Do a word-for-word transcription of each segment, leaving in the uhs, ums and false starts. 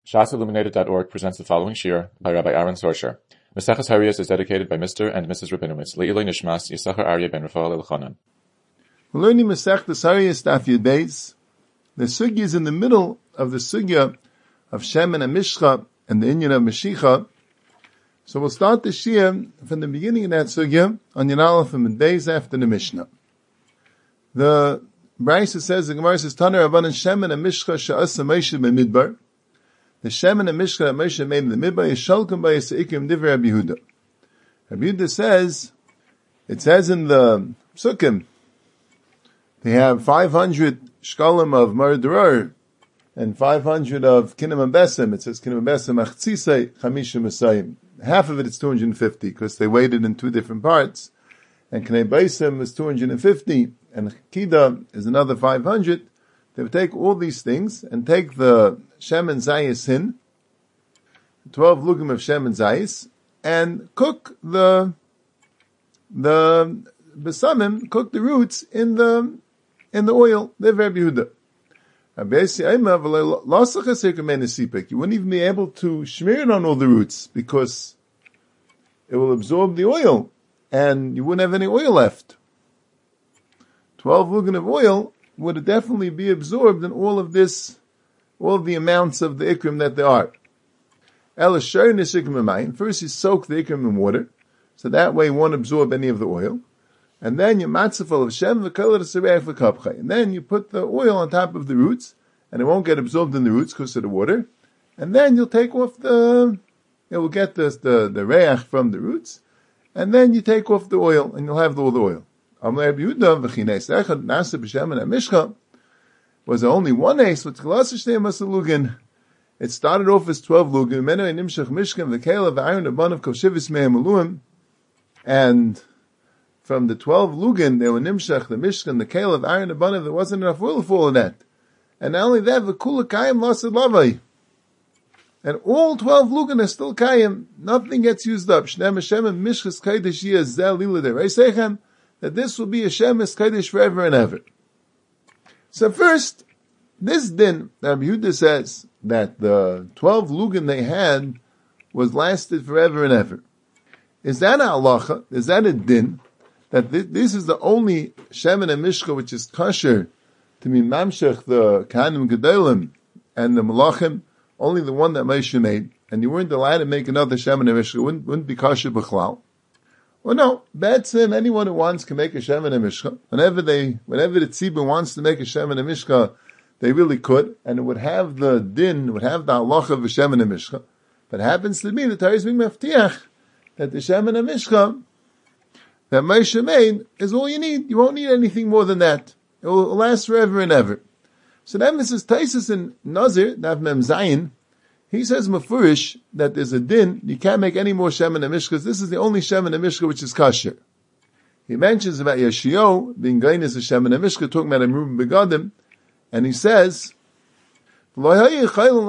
Shas Illuminated dot org presents the following shir by Rabbi Aaron Sorsher. Maseches Hariyos is dedicated by Mister and Missus Rabinowitz, Le'iloi Nishmas Yisachar Aryeh ben Rafael Elchanan. We're learning Maseches Hariyos Daf Yud Beis. The sugya is in the middle of the sugya of Shemen and Mishcha and the Inyan of Mashiach. So we'll start the shir from the beginning of that sugya on Yud Aleph and days after the Mishnah. The Brisa says, the Gemara says, Taner Rabbanan Shemen and Mishcha she'asa Moshe b'midbar. The Shemen and Mishcha that Moshe made in the Midbar is Shalkom b'Yisaikim Divrei Rabbi Yehuda. Rabbi Yehuda says, it says in the Sukkim, they have five hundred shkalim of Mardaror and five hundred of Kinim and Besem. It says Kinim and Besem Achtzisei Chamishim Esayim. Half of it is two hundred fifty because they weighed it in two different parts. And Kinei Besem is two hundred fifty and Kida is another five hundred. They would take all these things and take the Shemen Zayis in, twelve lugim of Shemen Zayis, and cook the, the besamim, cook the roots in the, in the oil. They're Rabbi Yehuda. You wouldn't even be able to smear it on all the roots because it will absorb the oil and you wouldn't have any oil left. Twelve lugim of oil would definitely be absorbed in all of this, all of the amounts of the ikrim that there are. First you soak the ikrim in water, so that way you won't absorb any of the oil. And then you matzafal of shem v'kapchay. And then you put the oil on top of the roots, and it won't get absorbed in the roots because of the water. And then you'll take off the, it will get the, the, the reach from the roots, and then you take off the oil, and you'll have all the oil. Was there only one ace? It started off as twelve lugin. And from the twelve lugin, there were nimshach, the mishkan, the kale of iron abanav. There wasn't enough oil for all of that. And not only that, the kula kayim lasad lavai. And all twelve lugin are still kayim. Nothing gets used up. Shnem Hashem and mishchas kaidish yeh zel lila dereisechem. That this will be a Shemes Kaddish forever and ever. So first, this din, Rabbi Yehuda says that the twelve lugin they had was lasted forever and ever. Is that a halacha? Is that a din? That this, this is the only Shemen and Mishcha which is kosher to be mamshech the Kahanim Gedolim and the Malachim, only the one that Moshe made, and you weren't allowed to make another Shemen and Mishcha, wouldn't, wouldn't be kosher b'chlal. Well, no, Betzim, anyone who wants can make a Shemen and Mishcha. Whenever they, whenever the tzibur wants to make a Shemen and Mishcha, they really could, and it would have the din, it would have the halacha of a Shemen and Mishcha. But it happens to be the Torah is being maftiach that the Shemen and Mishcha that Moshe made is all you need. You won't need anything more than that. It will last forever and ever. So then Missus Taisus in Nazir, Nav Mem Zayin, he says mafurish that there's a din, you can't make any more Shemen and Mishcha, because this is the only Shemen and Mishcha which is kosher. He mentions about Yeshio, being going as a Shemen and Mishcha, talking about Amrum Begadim, and he says, they were not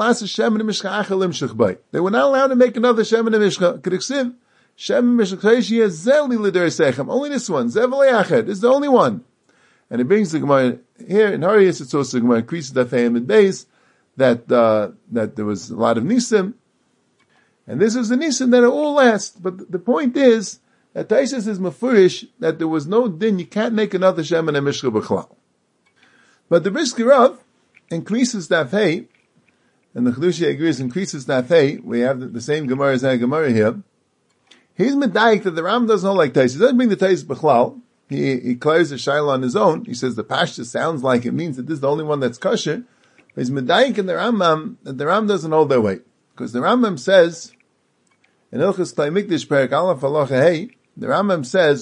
allowed to make another Shemen and Mishcha. K'diksiv, Shemen Mishcha zeli l'dereisechem, only this one, Zevelei Ached, this is the only one. And he brings the Gemara here, in Hariyos, it's also the Gemara increases that Fayim and Beis, that, uh, that there was a lot of nisim, and this is the nisim that are all last. But the, the point is, that Taisus is mafurish, that there was no din, you can't make another Shemen and Mishcha b'chlal. But the Brisker Rav increases Daf Hey, and the Chedushi agrees increases Daf Hey, we have the, the same Gemara as our Gemara here. He's medayik that the Ram doesn't hold like Taisus. He doesn't bring the Taisus b'chlal. He, he clears the Shaila on his own. He says the Pashta sounds like it means that this is the only one that's kosher. He's medayik in the Rambam that the Rambam doesn't hold their weight. Because the Rambam says, in Ilchus Klei Mikdash Perek Aleph Halacha Hey, the Rambam says,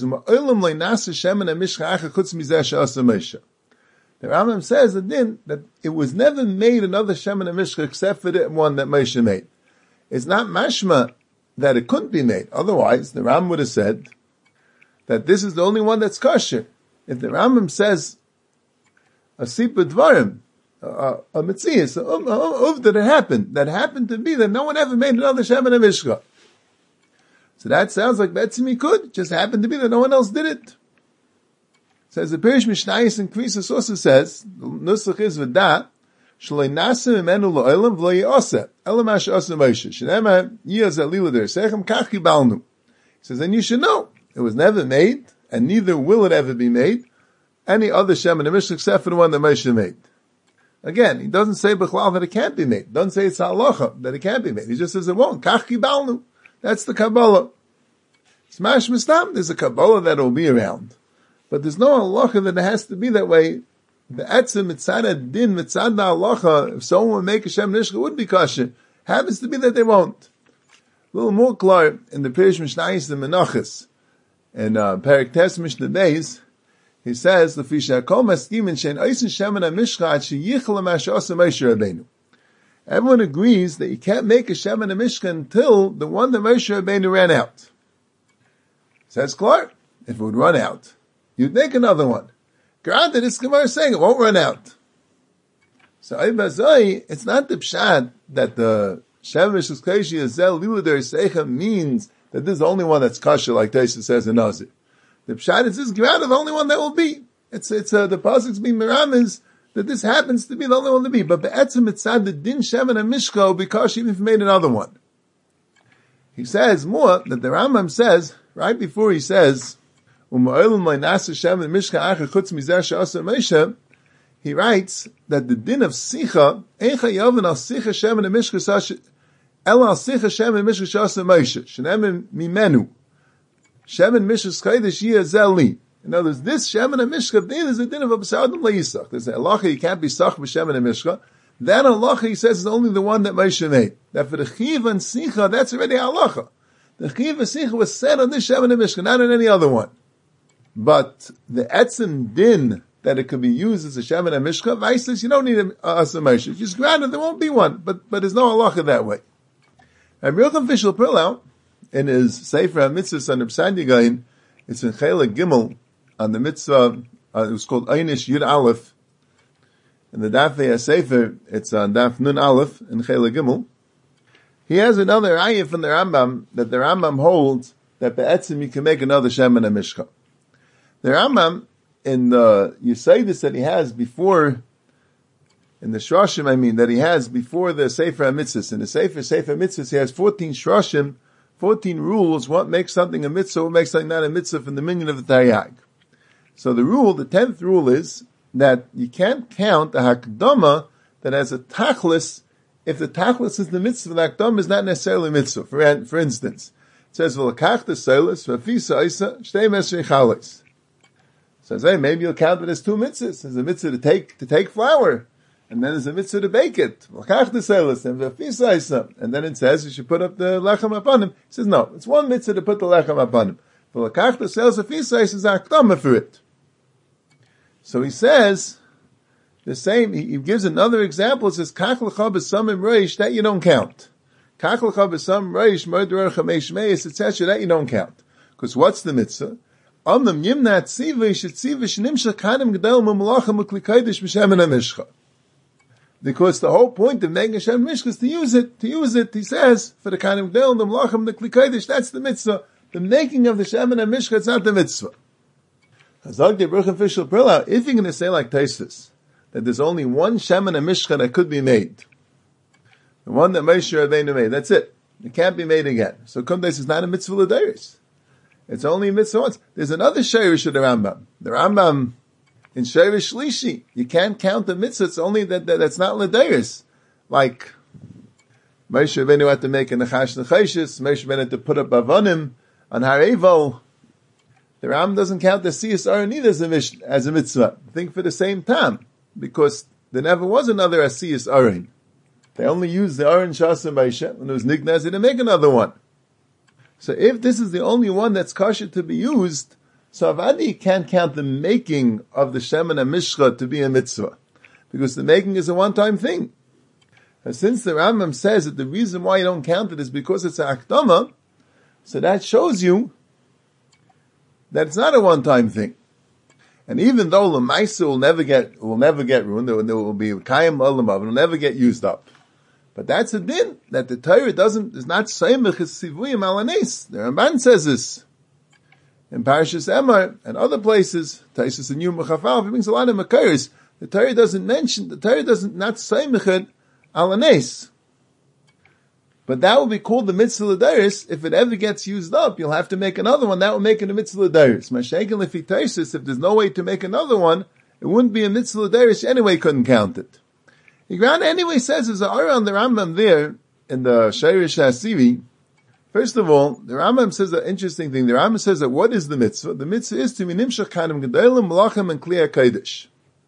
the Rambam says that then, that it was never made another Shemen and Mishcha except for the one that Moshe made. It's not mashma that it couldn't be made. Otherwise, the Rambam would have said that this is the only one that's kosher. If the Rambam says, a sipa dvarim, Uh, a mitzias, a uvda that happened, that happened to be that no one ever made another Shemen and Mishcha. So that sounds like Betzim he could, it just happened to be that no one else did it. Says the Pirish Mishnayos and Krisus also says, Nusach is V'da, Shalei nasim imenu lo'olam v'lo yi'oseh. Elam asher oseh Moshe. Shenema yiyaz alila deresechem kach kibalnu. He says, and you should know, it was never made, and neither will it ever be made, any other Shem in the Mishnah except for the one that Moshe made. Again, he doesn't say b'chlal that it can't be made. Doesn't say it's halacha that it can't be made. He just says it won't. Kach kibalnu. That's the Kabbalah. Smash mistam. There's a Kabbalah that will be around, but there's no halacha that it has to be that way. The etzem mitzad din mitzad halacha. If someone would make a Shem nishcha, it would be kosher. Happens to be that they won't. A little more clear in the Pirish Mishnayis the Menachos and uh, Perik Tes Mishnah Beis. He says, the Fisha Kol Maskim and Shein Oisen Shemen HaMishcha She Yichel HaMasha Osa Moshe Rabbeinu. Everyone agrees that you can't make a Shemen HaMishcha until the one that Moshe Rabbeinu ran out. Says Clark, if it would run out, you'd make another one. Granted, this Gemara is saying it won't run out. So Ibazoi, it's not the pshat that the Shemen HaMishcha Kaishi Azel Lila Der Seicha means that this is the only one that's kosher, like Taisa says in Nazir. The pshat is this Gemara, the only one that will be. It's, it's, uh, the pasuk's being miramis, that this happens to be the only one to be. But be'etzem mitzad the din shemen hamishko, because even if he made another one. He says more, that the Rambam says, right before he says, u'ma'olim lo'nasa shemen mishka acha chutz mizer she'asa Moshe, he writes that the din of sicha, eicha yavin al sicha shemen hamishka sash, el al sicha shemen mishka she'asa Moshe, shenem mimenu. Shemen Mishkas Chaydish Yiyazeli. In other words, this Shemen HaMishka, there is a din of a B'sa'adim Le'yisach. There's a halacha, you can't be Sach B'Shemen HaMishka. That halacha, he says, is only the one that Moshe made. That for the Chiv and Sicha, that's already halacha. The Chiv and Sicha was said on this Shemen HaMishka, not on any other one. But the Etzem Din, that it could be used as a Shemen HaMishka, Vice says, you don't need a Asa Moshe. Just granted, there won't be one, but, but there's no halacha that way. And Yocham Fishel Prillau, in his Sefer HaMitzvahs on the Psandigain, it's in Chela Gimel, on the mitzvah, uh, it was called Einish Yud Aleph. In the Daf HaSefer, it's on Daf Nun Aleph, in Chela Gimel. He has another ayah from the Rambam, that the Rambam holds, that be'etzim you can make another Shemen HaMishka. The Rambam, in the Yesodis that he has before, in the Shroshim, I mean, that he has before the Sefer HaMitzvahs, in the Sefer, Sefer HaMitzvahs, he has fourteen Shroshim, fourteen rules, what makes something a mitzvah, what makes something not a mitzvah from the minion of the Taryag. So the rule, the tenth rule is that you can't count a hakdama that has a tachlis if the tachlis is the mitzvah, the hakdama is not necessarily mitzvah. For, for instance, it says, v'lakach the solis, v'afisa isa, shtei mesri chalis. Says, hey, maybe you'll count it as two mitzvahs. There's a mitzvah to take, to take flour. And then there's a mitzvah to bake it. And then it says you should put up the lechem upon him. He says, no, it's one mitzvah to put the lechem upon him. But the sales of is akdama for it. So he says, the same, he gives another example. It says, kach l'cha b'samim reish, that you don't count. Kach l'cha b'samim reish, murderer chamesh meis, et cetera, that you don't count. Because what's the mitzvah? Amnam yimna tziva, yishet tziva, shenimsha kanim gedel mumalacha muklikaidish b'shemen hamishcha. Because the whole point of making Hashem Mishka is to use it, to use it, he says, for the kind of Gdel, the Mlachim, the Klikaidish, that's the mitzvah. The making of the Shemen and Mishka, it's not the mitzvah. If you're going to say like Taisus, that there's only one Shemen and Mishka that could be made, the one that Moshe Rabbeinu made, that's it. It can't be made again. So Kundes is not a mitzvah l'deiris. It's only a mitzvah once. There's another Sheirish of the Rambam. The Rambam, in Sheirish Shlishi, you can't count the mitzvah, it's only that, that that's not l'deiris. Like, Moshe Rabbeinu had to make a Nechash Nechashis, Moshe Rabbeinu had to put up Avanim on Har Evo. The Ram doesn't count the Siyas Aron either as a, mish, as a mitzvah. I think for the same time, because there never was another Asiyas Aron. They only used the Aron Shasa Moshe, when it was Nignaz, they didn't make another one. So if this is the only one that's kosher to be used, so Avadi can't count the making of the Shemen HaMishcha to be a mitzvah. Because the making is a one-time thing. And since the Rambam says that the reason why you don't count it is because it's an akdama, so that shows you that it's not a one-time thing. And even though Lamaisa will never get, will never get ruined, there will be Kayim Olamav, it will never get used up. But that's a din, that the Torah doesn't, is not Saimach, it's Sivuyim Alanis. The Ramban says this. In Parashas Emor and other places, Taisus and Yom Chafal, he brings a lot of Makaris, The Torah doesn't mention, the Torah doesn't, not seimichet al anes. But that will be called the mitzvah l'dairis. If it ever gets used up, you'll have to make another one. That will make it a mitzvah l'dairis. Mashaken lefi taisis, if there's no way to make another one, it wouldn't be a mitzvah l'dairis. Anyway, couldn't count it. The Gran anyway says, there's an aura on the Rambam there, in the Shirish HaSivi. First of all, the Rambam says an interesting thing. The Rambam says that what is the mitzvah? The mitzvah is to be nimshach kanim gedolim, malachim, and kliya kodesh.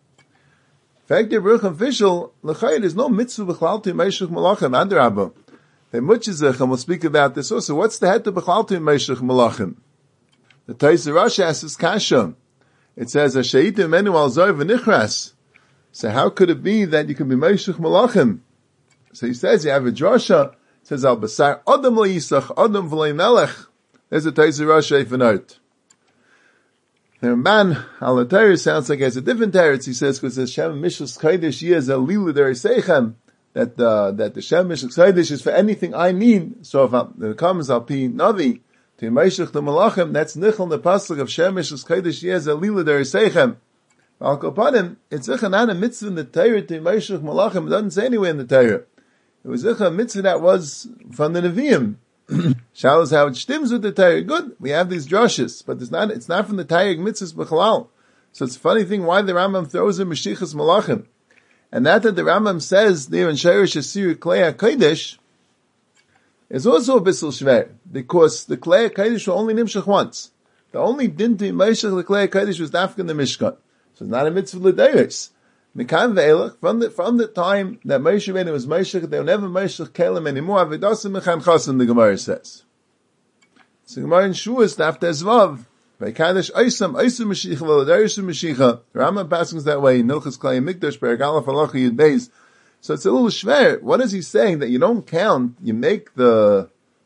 In fact, the Baruch official, l'chayr, there's no mitzvah b'chlal to meishach malachim, adrabah. The Muchizach, and we'll speak about this also. What's the head to b'chlal to meishach malachim? The Taisa Rashi asks kasha. It says, "Asheitim menu al zor v'nichras." So how could it be that you can be meishach malachim? So he says, you have a drasha. It says, "Al basar adam lo yisach adam v'lei melech." There's a Taisa Rashi for note. The Ramban al Torah sounds like it has a different teretz. He says, because the Shem Mishus Kodesh is a lilu dereseichem, that uh, that the Shem Mishus Kodesh is for anything I need. So if I, it comes al pi navi to Meishach the Malachim, that's nichel in the pasuk of Shem Mishus Kodesh is a lilu dereseichem. Al kopanim, it's not a mitzvah in the Torah to Meishach Malachim. It doesn't say anywhere in the Torah. It was a mitzvah that was from the Nevi'im. Shows how it stems with the Torah. Good, we have these drushes, but it's not, it's not from the Torah mitzvahs b'chalal. So it's a funny thing why the Rambam throws in Mashiachas Malachim. And that that the Rambam says there in Shirish Asir Klei HaKodesh is also a bissel shver, because the Klei HaKodesh were only nimshach once. The only din to Meishach the Klei HaKodesh was dafka in the Mishkan. So it's not a mitzvah l'deiros. Mikan ve'elach, from the, from the time that Moshe Rabbeinu was Meshach, they were never Meshach Kelim anymore. Avidasim mechan chasim, the Gemara says. So Gemara in Shuas, after Zvav, by Kaddish Oisam, Oisam Mashiach, V'ladarish Mashiach, the Rambam passes that way, Nilchas Klei Mikdash, Pergalaf Halacha Yud Beis. So it's a little shver. What is he saying? That you don't count, you make the,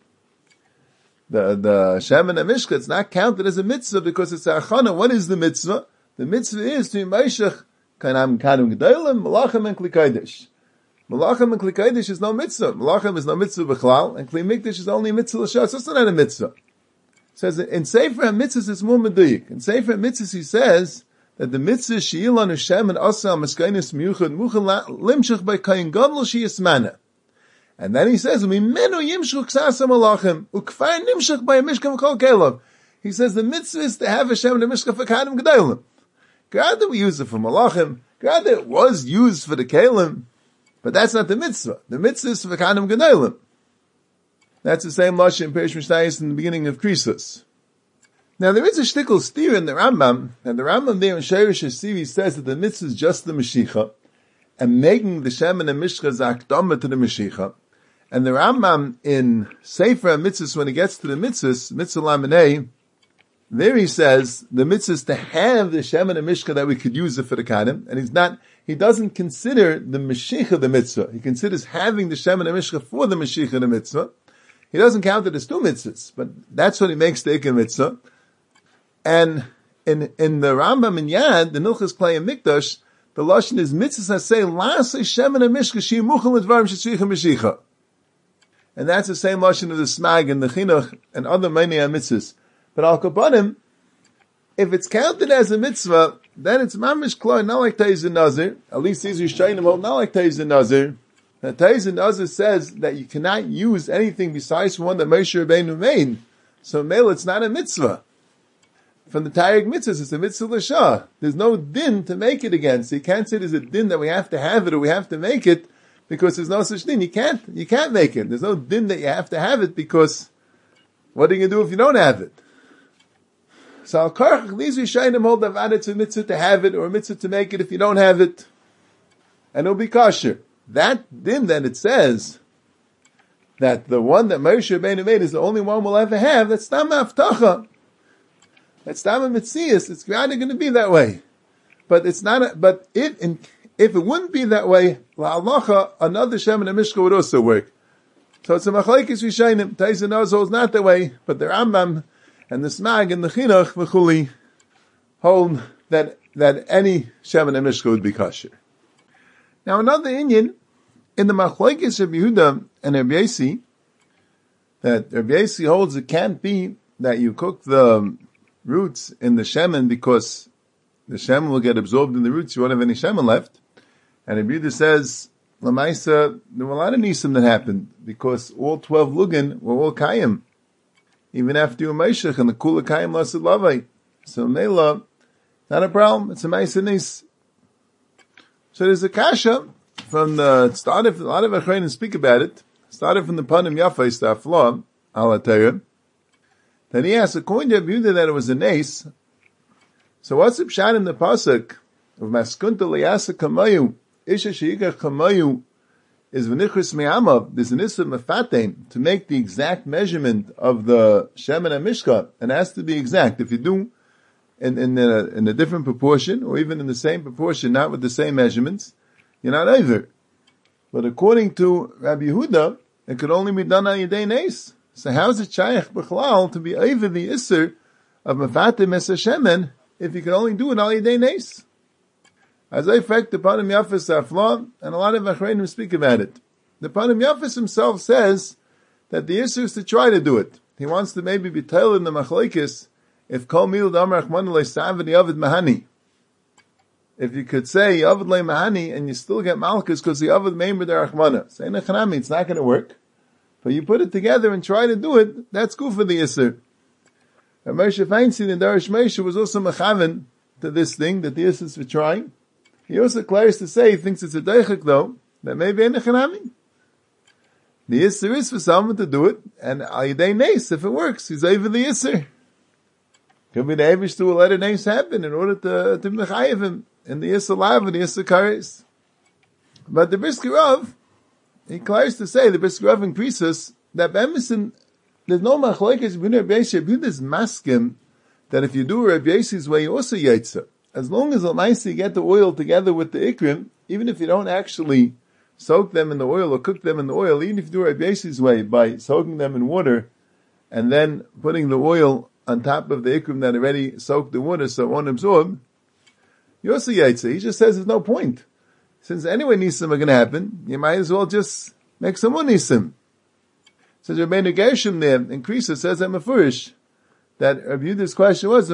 the, the Shem and the Mishka, it's not counted as a mitzvah because it's a achana. What is the mitzvah? The mitzvah is to Meshach, Kanam Kanum Gedolim, Malachim and Kli Kodesh. Malachim and Kli Kodesh is no mitzvah. Malachim is no mitzvah b'chlal, and Kli Mikdash is only a mitzvah l'shas. So it's not a mitzvah. It says in Sefer HaMitzvahs it's more meduyik. In Sefer HaMitzvahs he says that the mitzvah she'ilan Hashem and asal maskainis miyuchad muchal limshach by kayin gadol she'yismana. And then he says mimenu yimshach ksasa malachim ukfar nimshach by a mishkan v'kol kelav. He says the mitzvah is to have Hashem and a mishkan v'kadim gedolim. Granted we use it for malachim, granted it was used for the kelim, but that's not the mitzvah. The mitzvah is for kanim gedolim. That's the same lashon in Perish Mishnayos in the beginning of Krisus. Now there is a shtickle steer in the Rambam, and the Rambam there in Shirish HaSivi says that the mitzvah is just the Mashiach, and making the Shem and the Mishcha zakdama to the Mashiach. And the Rambam in Sefer HaMitzvahs, when he gets to the mitzvahs, mitzvah laminei, there he says the mitzvah is to have the Shem and the Mishka that we could use it for the Kanim, and he's not, he doesn't consider the Mashiach the mitzvah. He considers having the Shem and the Mishka for the Mashiach the mitzvah. He doesn't count it as two mitzvahs, but that's what he makes the Ikar mitzvah. And in, in the Rambam in Yad, the Nilchas Klei Mikdash, the Lashon is mitzvah say, Las Shem and the Mishka shi muchal advarim shetzricha Mashiach. And that's the same Lashon of the Smag and the Chinuch and other many mitzvahs. But al kapanim, if it's counted as a mitzvah, then it's mamish kloi, not like Teiz and Nazir. At least these Rishonim hold not like Teiz and Nazir. Now Teiz and Nazir says that you cannot use anything besides one that Moshe Rabbeinu made. So mele, it's not a mitzvah. From the Taryag mitzvahs, it's a mitzvah l'shah. There's no din to make it again. So you can't say there's a din that we have to have it or we have to make it because there's no such din. You can't, you can't make it. There's no din that you have to have it because what are you going to do if you don't have it? So al karach, these Rishonim hold that it's a mitzvah to have it or a mitzvah to make it if you don't have it. And it'll be kosher. That din that it says that the one that Moshe Rabbeinu made is the only one we'll ever have, that's not maftacha. That's not a mitzias. It's rather going to be that way. But it's not a, but if, in, if it wouldn't be that way, la'alacha, another Shem and a Mishka would also work. So it's a machlekes Rishonim. Teiz and Nazir is not that way, but the Rambam and the Smag and the Chinuch v'chuli hold that, that any Shem and a Mishka would be kosher. Now another Inyan, in the Machlekes of Yehuda and Rabbi Yossi, that Rabbi Yossi holds it can't be that you cook the roots in the shemen because the shemen will get absorbed in the roots, you won't have any shemen left. And Rabbi Yehuda says, Lamaisa, there were a lot of nisim that happened, because all twelve lugin were all kayim. Even after you Meshach and the kula kayim lasid lavai. So Mela, not a problem, it's a maisa nis. So there's a kasha from the, it started, a lot of Achreinim speak about it, started from the Panim Yafais, the Afla, ala Torah. Then he asked, according to Rabbi Yehuda, that it was a nace. So what's the pshat in the pasuk of Maskunta liyasa kamayu, isha sheikach kamayu, is v'nichris me'amav, there's an issa mefatein, to make the exact measurement of the shemen and mishka, and it has to be exact. If you do in, in, a, in a different proportion, or even in the same proportion, not with the same measurements, you're not over. But according to Rabbi Yehuda, it could only be done on Yedei Nes. So how is it shaykh b'chlal to be over the isser of mefatim es shemen if you can only do it on Yedei Nes? As I fact, the Panim Yafis Afla, and a lot of Achreinim speak about it. The Panim Yafis himself says that the issue is to try to do it. He wants to maybe be told in the Machlekes, if Kol Mil Damar Achman Le Savin Yavid Mahani. If you could say Yavid Le Mahani and you still get Malchus because the Yavid Meimer Der Achmana. Say Nechanami, it's not going to work. But you put it together and try to do it, that's good for the Isser. And Moshe Feinstein in Darish Moshe was also Mechaven to this thing, that the Isser is for trying. He also declares to say, he thinks it's a deichik though, that maybe ain't a chanami. The Isser is for someone to do it, and al yedei nes, if it works, he's over the Isser. Could be the Eivish to let a nes happen in order to, to mechayev him, in the Isser lav and the Isser kares. But the Brisker Rav, he declares to say, the Brisker Rav increases, that Bemison, there's no machlokes between Rabbi Yossi, Rabbi Yehuda's maskim, that if you do Rabbi Yossi's way, you also yaitza. As long as L'maisa you get the oil together with the ikrim, even if you don't actually soak them in the oil or cook them in the oil, even if you do Rabbi Yossi's way by soaking them in water and then putting the oil on top of the ikrim that already soaked the water so it won't absorb, you also yaitza. He just says there's no point. Since anyway nisim are going to happen, you might as well just make some more nisim. So Rabbeinu Gershom there increases, says that Mefurish, that Rabbi Yehuda's question was,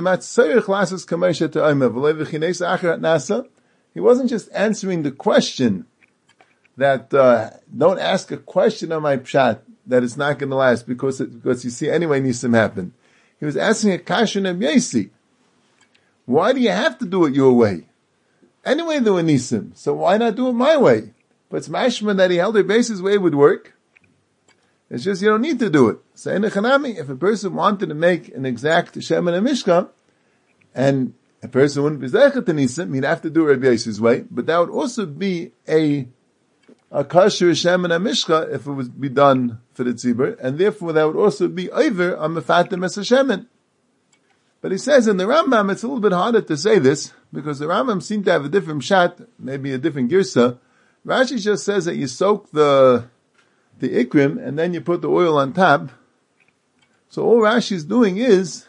he wasn't just answering the question that, uh, don't ask a question on my pshat that it's not going to last because it, because you see anyway nisim happen. He was asking a kasha Rabbi Yossi. Why do you have to do it your way? Anyway there were nisim, so why not do it my way? But it's mashman that he held Rabbi Yossi's way would work. It's just you don't need to do it. So in the Chanami, if a person wanted to make an exact shemen and mishka, and a person wouldn't be zeichet to nisim, he'd have to do Rabbi Yossi's way, but that would also be a a kasher shemen and mishka if it would be done for the tzibur, and therefore that would also be over on mefatim es shemen. But he says in the Rambam, it's a little bit harder to say this, because the Rambam seemed to have a different shat, maybe a different girsa. Rashi just says that you soak the the ikrim, and then you put the oil on top. So all Rashi is doing is,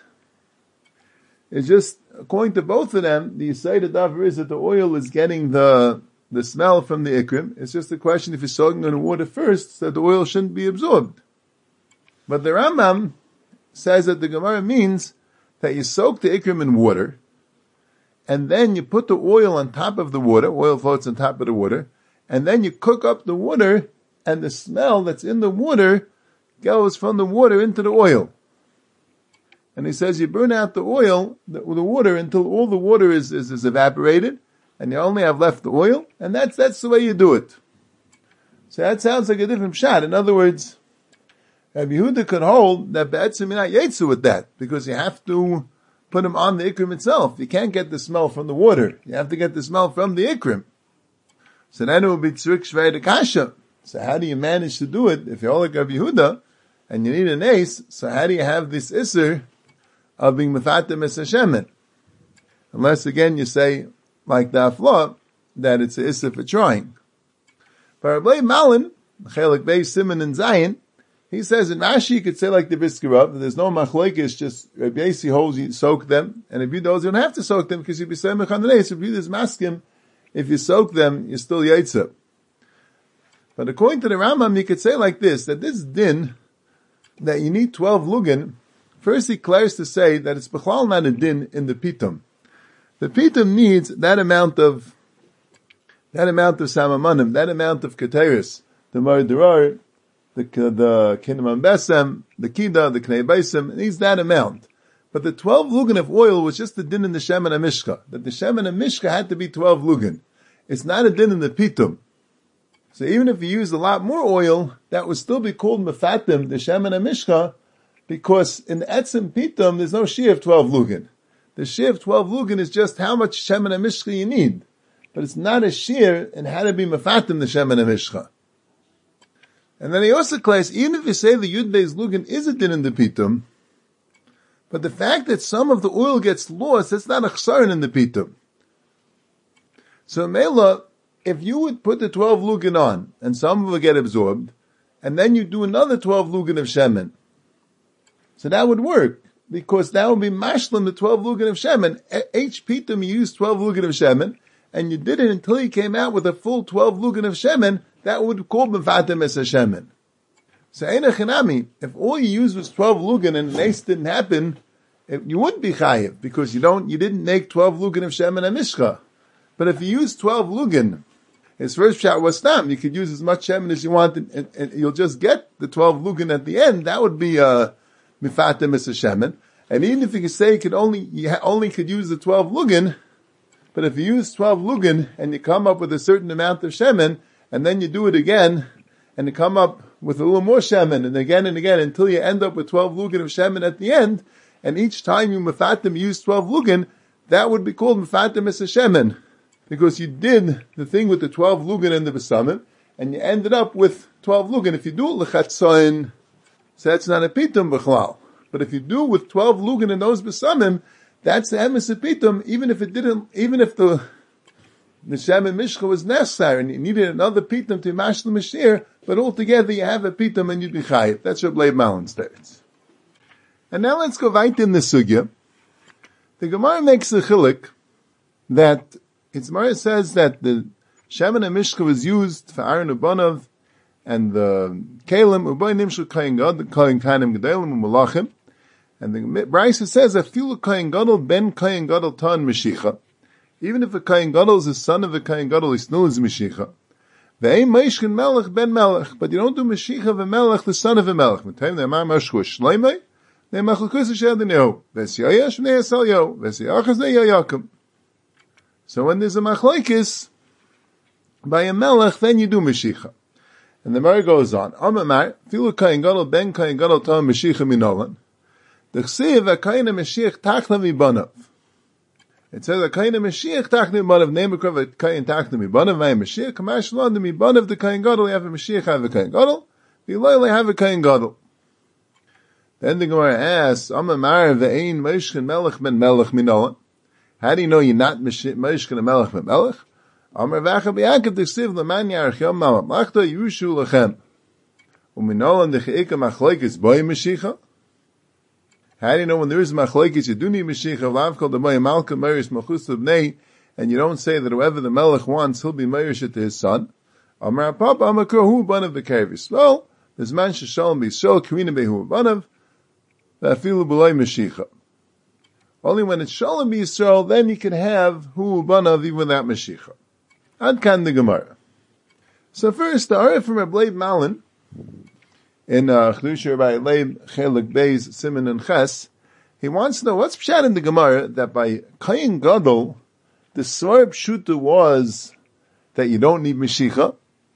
is just, according to both of them, the Yisayid Adavar is that the oil is getting the, the smell from the ikrim. It's just a question if you're soaking in the water first, that the oil shouldn't be absorbed. But the Rambam says that the Gemara means that you soak the ikrim in water, and then you put the oil on top of the water, oil floats on top of the water, and then you cook up the water, and the smell that's in the water goes from the water into the oil. And he says you burn out the oil, the, the water, until all the water is, is, is evaporated, and you only have left the oil, and that's, that's the way you do it. So that sounds like a different shot. In other words, Rabbi Yehuda could hold that Be'etzim you're not yetzu with that, because you have to put them on the ikrim itself. You can't get the smell from the water. You have to get the smell from the ikrim. So then it would be tzrik shvei de kasha. So how do you manage to do it if you're all like Rabbi Yehuda and you need an ace? So how do you have this isser of being mefatim es shemen? Unless again you say like the Afla that it's an isser for trying. But Rabbi Malin, Chelik Beis Simon and Zayin, he says in Rashi you could say like the Brisker Rav, that there's no machlokes, just Rabbi Yossi holds you soak them, and if you don't, you don't have to soak them because you'd be saying mechan the ace. If you just maskim, if you soak them, you're still yaitza. But according to the Rambam, you could say like this, that this din, that you need twelve lugin, first he declares to say that it's b'chlal not a din in the pitum. The pitum needs that amount of, that amount of samamanim, that amount of keteris, the mardurar, the, the kinamam besem, the kida, the knei beisem, it needs that amount. But the twelve lugan of oil was just the din in the shemen hamishcha. That the shemen hamishcha had to be twelve lugan. It's not a din in the pitum. So even if you use a lot more oil, that would still be called mefatim, the shemen hamishcha, because in the etzim pitum, there's no shir of twelve lugan. The shir of twelve lugan is just how much shemen hamishcha you need. But it's not a shir in how to be mefatim the shemen hamishcha. And then he also claims, even if you say the yud beis lugan is a din in the pitum, but the fact that some of the oil gets lost, that's not a chsaron in the pitum. So Mela, if you would put the twelve lugan on, and some of it get absorbed, and then you do another twelve lugan of shemen, so that would work, because that would be mashlim the twelve lugan of shemen. Each pitum you used twelve lugan of shemen, and you did it until you came out with a full twelve lugan of shemen, that would call mefatim as a shemen. So Eina Chinami, if all you used was twelve lugan and nace didn't happen, it, you wouldn't be chayiv, because you don't, you didn't make twelve lugan of shemen hamishcha. But if you use twelve lugan, his first shot was stam, you could use as much shemen as you want, and, and, and you'll just get the twelve lugan at the end, that would be, uh, mifatim as a shemen. And even if you could say you could only, you ha- only could use the twelve lugan, but if you use twelve lugan, and you come up with a certain amount of shemen, and then you do it again, and you come up with a little more shemen, and again and again, until you end up with twelve lugan of shemen at the end, and each time you mefatim use twelve lugan, that would be called mefatim as a shemen, because you did the thing with the twelve lugan and the besamim, and you ended up with twelve lugan. If you do it lechatzoin, so that's not a pitum b'chlal. But if you do with twelve lugan and those besamim, that's the emes of pitum, even if it didn't, even if the the shemen mishcha was necessary, and you needed another pitum to mash the mashir, but altogether you have a pitum and you'd be chayiv. That's what Leib Malin states. And now let's go right in the sugya. The Gemara makes a chilik that its Gemara says that the shemen mishcha was used for Aaron Ubanov and the kalim ubay nimshul kain god, the kain kanim gedalim umalachim, and the Brisa says that filu kain gadol ben kain gadol tan mishicha. Even if a Kayin Gadol is the son of a Kayin Gadol, he still is Mashiach. Ve'ein Meishkin Melech ben Melech, but you don't do Mashiach of a Melech, the son of a Melech. M'tayim ne'amar mashchu shleimei, ne'machlukus ha'shadineu, ve'siyayesh ne'esalyo, ve'siyachas ne'yayakim. So when there's a machlokes by a Melech, then you do Mashiach. And the Mari goes on, Amamar, filu Kayin Gadol ben Kayin Gadol tan Mashiach minolan, d'chsiv ha'Kayin Mashiach tachna mibanav. It says a kain Mashiach tachni banav name of a kain tachni banav vay Mashiach kamash lo the banav the kain gadol you have a Mashiach have a kain gadol the loyal have a kain gadol. Then the Gemara asks Amar ve'ein Meishkin Melech ben Melech minolan. How do you know you're not Meishkin and Melech ben Melech? Amar v'acha b'yakev t'ksiv l'man yarech yom malam lachta yushu lachem uminolan d'cheika machlokes boy Mashiach. How do you know when there is machlokes, you do need Mashiach, lav called the Maya Malka, Meirish Malchus Bnei, and you don't say that whoever the Melech wants, he'll be Meirish to his son. Amar Papa, Amar Hu Banav B'Kavis. Well, there's man Shalom B'Yisrael, Kavina Behu Banav, V'afilu B'loi Mashiach. Only when it's Shalom B'Yisrael, then you can have Hu Banav even without Mashiach. Ad kan the Gemara. So first, the Arif from Reb Leib Malin, in uh, Chlusha by Leib Chelik Beis Simon and Ches, he wants to know what's pshat in the Gemara that by Kayin Gadol, the Svar Pshuta was that you don't need Mashiach,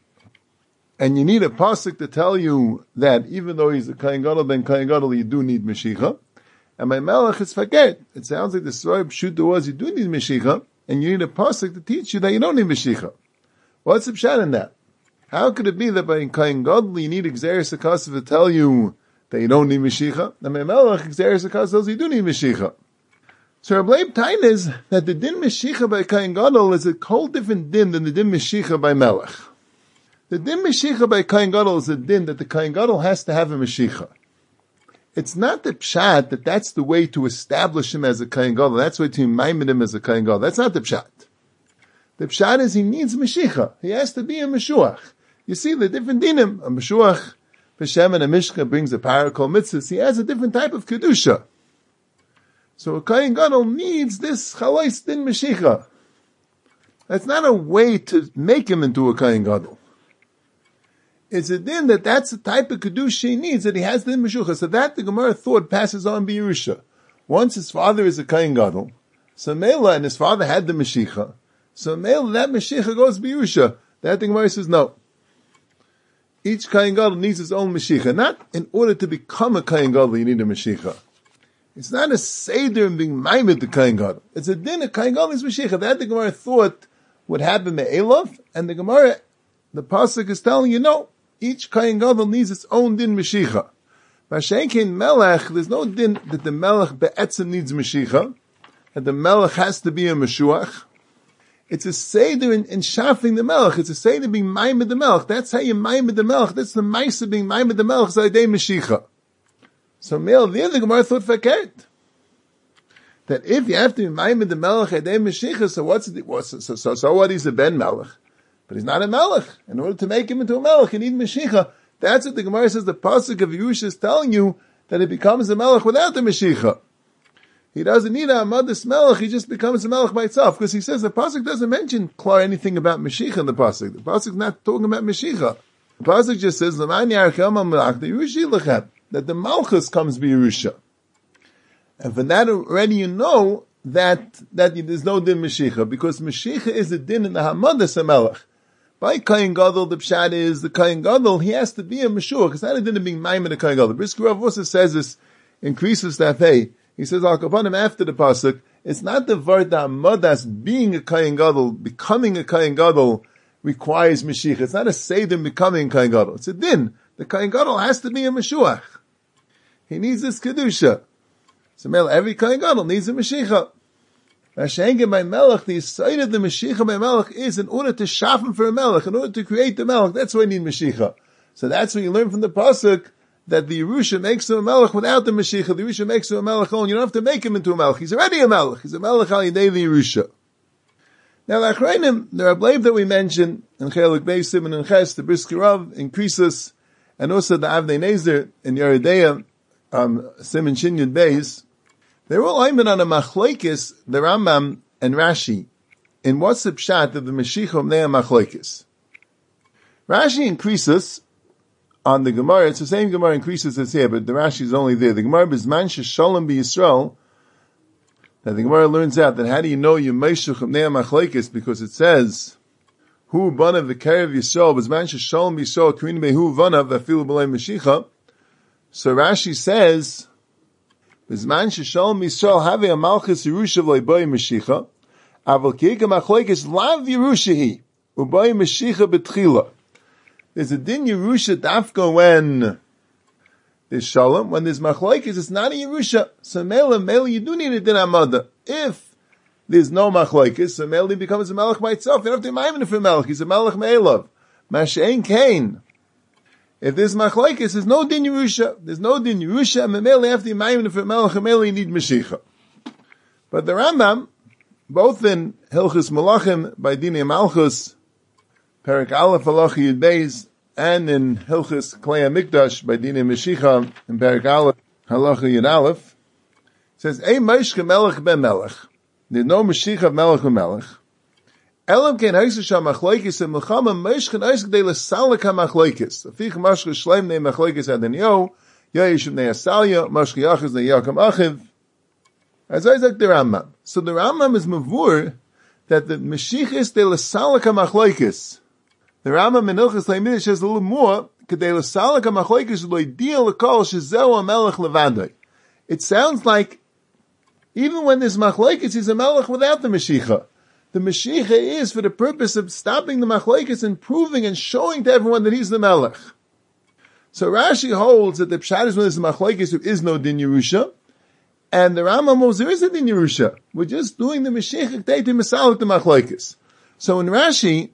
and you need a pasuk to tell you that even though he's a Kayin Gadol, then Kayin Gadol you do need Mashiach. And by Melech it's forget. It sounds like the Svar Pshuta was you do need Mashiach, and you need a pasuk to teach you that you don't need Mashiach. What's the pshat in that? How could it be that by Kayin Gadol you need Xeris HaKasav to tell you that you don't need Mashiach, and by Melech Xeris HaKasav tells you do need Mashiach? So Reb Leib Tain is that the din Mashiach by Kayin Gadol is a whole different din than the din Mashiach by Melech. The din Mashiach by Kayin Gadol is a din that the Kayin Gadol has to have a Mashiach. It's not the pshat that that's the way to establish him as a Kayin Gadol. That's the way to maimon him as a Kayin Gadol. That's not the pshat. The pshat is he needs Mashiach. He has to be a Mashuach. You see the different dinim. A Mashuach, B'Shem and a Mishka brings a parakol mitzvahs. He has a different type of kedusha. So a Kohen Gadol needs this Chalais Din Meshicha. That's not a way to make him into a Kohen Gadol. It's a din that that's the type of Kedusha he needs, that he has the Meshucha. So that the Gemara thought passes on B'Yerusha. Once his father is a Kohen Gadol, so Mela and his father had the Meshicha. So Mela, that Meshicha goes B'Yerusha. That the Gemara says no. Each Kohen Gadol needs his own Meshicha. Not in order to become a Kohen Gadol you need a Meshicha. It's not a Seder in being maimed the Kohen Gadol. It's a din of Kohen Gadol is Meshicha. That the Gemara thought would happen to Elov, and the Gemara, the Pasuk is telling you no. Each Kohen Gadol needs its own din Meshicha. Vashenkin Melech, there's no din that the Melech be'etzem needs Meshicha, that the Melech has to be a Meshuach. It's a Seder in, in shafting the Melech. It's a Seder being maimed the Melech. That's how you maimed the Melech. That's the Maisa being maimed the Melech, Zaydei Meshicha. So Mel, the other Gemara thought fakert. That if you have to be maimed the Melech, Zaydei Meshicha, so what's it, what's, so, so, so what, he's a Ben Melech. But he's not a Melech. In order to make him into a Melech, you need Meshicha. That's what the Gemara says. The Pasuk of Yerusha is telling you that it becomes a Melech without the Meshicha. He doesn't need a Amadis Melech, he just becomes a Melech by itself. Because he says the Pasuk doesn't mention Klar anything about Meshicha in the Pasuk. The Pasuk is not talking about Meshicha. The Pasuk just says, that the Malchus comes by Yerusha. And from that already you know that, that there's no din Meshicha, because Meshicha is the din in the Hamadas HaMelech. By Kohen Gadol, the Pshat is, the Kohen Gadol, he has to be a Meshuach. It's not a din of being Maimon a Kohen Gadol. Brisker Rav also says this in Krisus Tafei. He says, I'll upon him after the Pasuk, it's not the word that Hamadas being a Kohen Gadol, becoming a Kohen Gadol requires Meshicha. It's not a Seder becoming a Kohen Gadol. It's a din. The Kohen Gadol has to be a Meshuach. He needs this Kedusha. So every Kohen Gadol needs a Meshicha. Vashengen by Melech, the side of the Meshicha by Melech is in order to shafen for a Melech, in order to create the Melech. That's why you need Meshicha. So that's what you learn from the Pasuk, that the Yerusha makes him a Melech without the Meshicha. The Yerusha makes him a Melech alone. You don't have to make him into a Melech. He's already a Melech. He's a Melech al Yidei the Yerusha. Now, the Achrayim, there are blame that we mentioned in Chelik Beisim and in Ches, the Brisker Rav, in Krisus, and also the Avnei Nezer in Yeridea, um, Simon Shinyud Beis. They're all aimed on a machlokes, the Rambam and Rashi, in what's the pshat of the Meshicha of Nea machlokes. Rashi increases on the Gemara, it's the same Gemara increases as here, but the Rashi is only there. The Gemara Bizman Shalom Bi Yisrael, that the Gemara learns out that how do you know you Meshicha of Nea machlokes, because it says, Hu Banav the Karev Yisrael, Bizman Shalom Bi Yisrael, Krin Behu Vanav, Afilu B'lei Meshicha. So Rashi says, Bizman sheshalom Yisrael have a malchus Yerusha v'loy Meshicha, aval ki'ika machlokes lav Yerushahi u'boy Meshicha betchila. There's a din Yerusha dafka when there's shalom. When there's machlokes, it's not a Yerusha. So mele mele you do need a din amada. If there's no machlokes, so mele becomes a melech by itself. You don't have to maimen for melech. He's a melech me'elav. Mashein kain. If there's machlokes, there's no din Yerusha. There's no din Yerusha, and Memele after you maimed for Melech, Memele you need Meshicha. But the Rambam, both in Hilchus Malachim by Dinei Malchus, Perek Aleph Halacha Yud Beis, and in Hilchus Klei HaMikdash by Dinei Meshicha, in Perek Aleph Halacha Yud Aleph, says, Ei Meshcha Melech ben Melech. There's no Meshicha of Melech ben Melech. Elam kein heiße sham machlokes im Milchama Meshchen eis gedele salika machlokes. Afich mashche shleim ne machlokes adenyo, yayish ne asalya, mashche yachis ne yakam achiv. As I said the Rambam. So the Rambam is mavur that the Meshichis de la salika machlokes. The Rambam in Hilchos Leimidish says a little more, kedele salika machlokes lo ideal lekol shezeu melech levadai. It sounds like even when there's machlokes, he's a melech without the Meshicha. The Meshicha is for the purpose of stopping the machlokes and proving and showing to everyone that he's the Melech. So Rashi holds that the pshat is when there's a machlokes, there is no din Yerusha, and the Rambam holds there is a din Yerusha. We're just doing the Meshicha to misalik the machlokes. So in Rashi,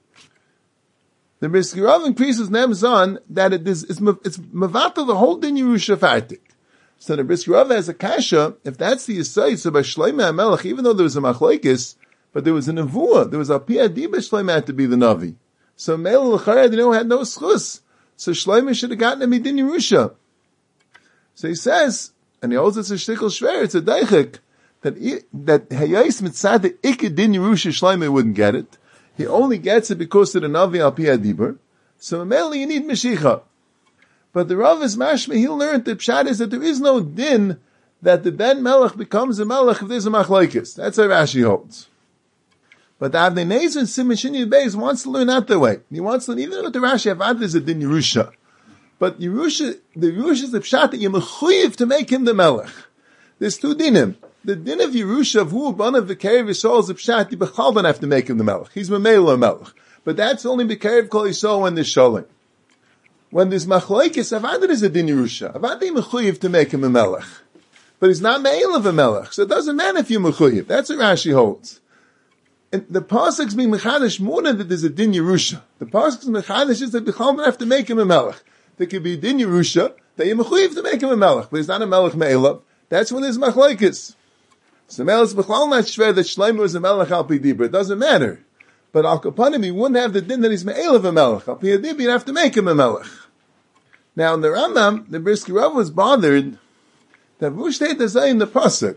the Brisker Rav increases names on that it is it's it's mavata the whole din Yerusha fartik. So the Brisker Rav has a kasha. If that's the yisai, so by Shloimeh HaMelech, even though there was a machlokes, but there was a nevuah, there was a piyadi b'Shloimeh had to be the navi. So Mele l'charad, you know, had no schus. So Shloimeh should have gotten a midin Yerusha. So he says, and he holds it's a shtickle shver, it's a deichik, that that Hayais Mitzad the Iked Din Yerusha Shloimeh wouldn't get it. He only gets it because of the Navi Al Pi Adibur. So mainly you need Mashiach. But the Rav is mashma, he learned the pshat is that there is no din that the Ben Melech becomes a Melech if there's a Machlokes. That's how Rashi holds. But the Avnei Nezer and Siman Shin Yud Beis wants to learn that the way. He wants to learn, even with the Rashi Avad there's a din Yerusha. But Yerusha, the Yerusha is the pshat that you're mechuyev to make him the Melech. There's two dinim. The din of Yerusha, of who ban of the Kerev Yisrael is the pshat, you bechal don't have to make him the Melech. He's Memela Melech. But that's only Bekerev Kol Yisrael when there's Sholem. When there's Machlokes, Avad is a din Yerusha. Avad is mechuyev to make him a Melech. But he's not Me'el of a Melech. So it doesn't matter if you're mechuyev. That's what Rashi holds. And the pasuk's being mechadish more than that there's a din Yerusha. The pasuk's mechadish is that the Chol don't have to make him a Melech. There could be din Yerusha that you're mechuyev to make him a Melech, but he's not a Melech Me'elav. That's when there's Machlokes. So Melech b'chlal not shver that Shlomo is a Melech al pi dibur. It doesn't matter. But al kapanim he wouldn't have the din that he's Me'elav a Melech. Al pi dibur you'd have to make him a Melech. Now in the Rambam, the Brisker Rav was bothered that Vushtet is in the pasuk.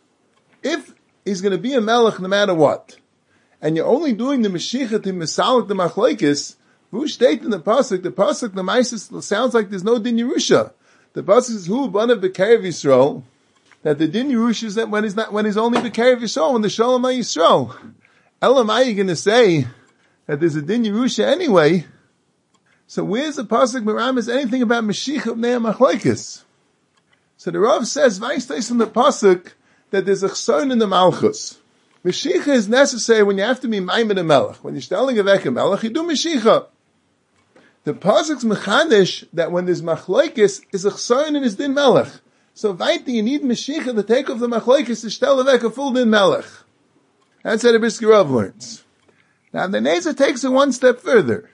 If he's going to be a Melech no matter what, and you're only doing the Mashiach to Misalik the Machlokes, who state in the pasuk, the pasuk the Maisis sounds like there's no din Yerusha. The pasuk is who banav b'kerev Yisrael, that the din Yerusha is that when he's not when he's only b'kerev Yisrael, when the Shalom Yisrael. Elam, are you going to say that there's a din Yerusha anyway? So where's the pasuk Meram is anything about Mashiach of Nea Machlokes? So the Rav says, Vaistais in the pasuk that there's a chson in the Malchus. Mashiach is necessary when you have to be Maimed a Melech. When you're telling a Vek a Melech, you do Mashiach. The pasuk's mechadish that when there's Machlokes is a chson in his din Melech. So vayti you need Mashiach to take off the Machlokes to tell a Vek a full din Melech. That's how the Brisker Rav learns. Now the Nezer takes it one step further.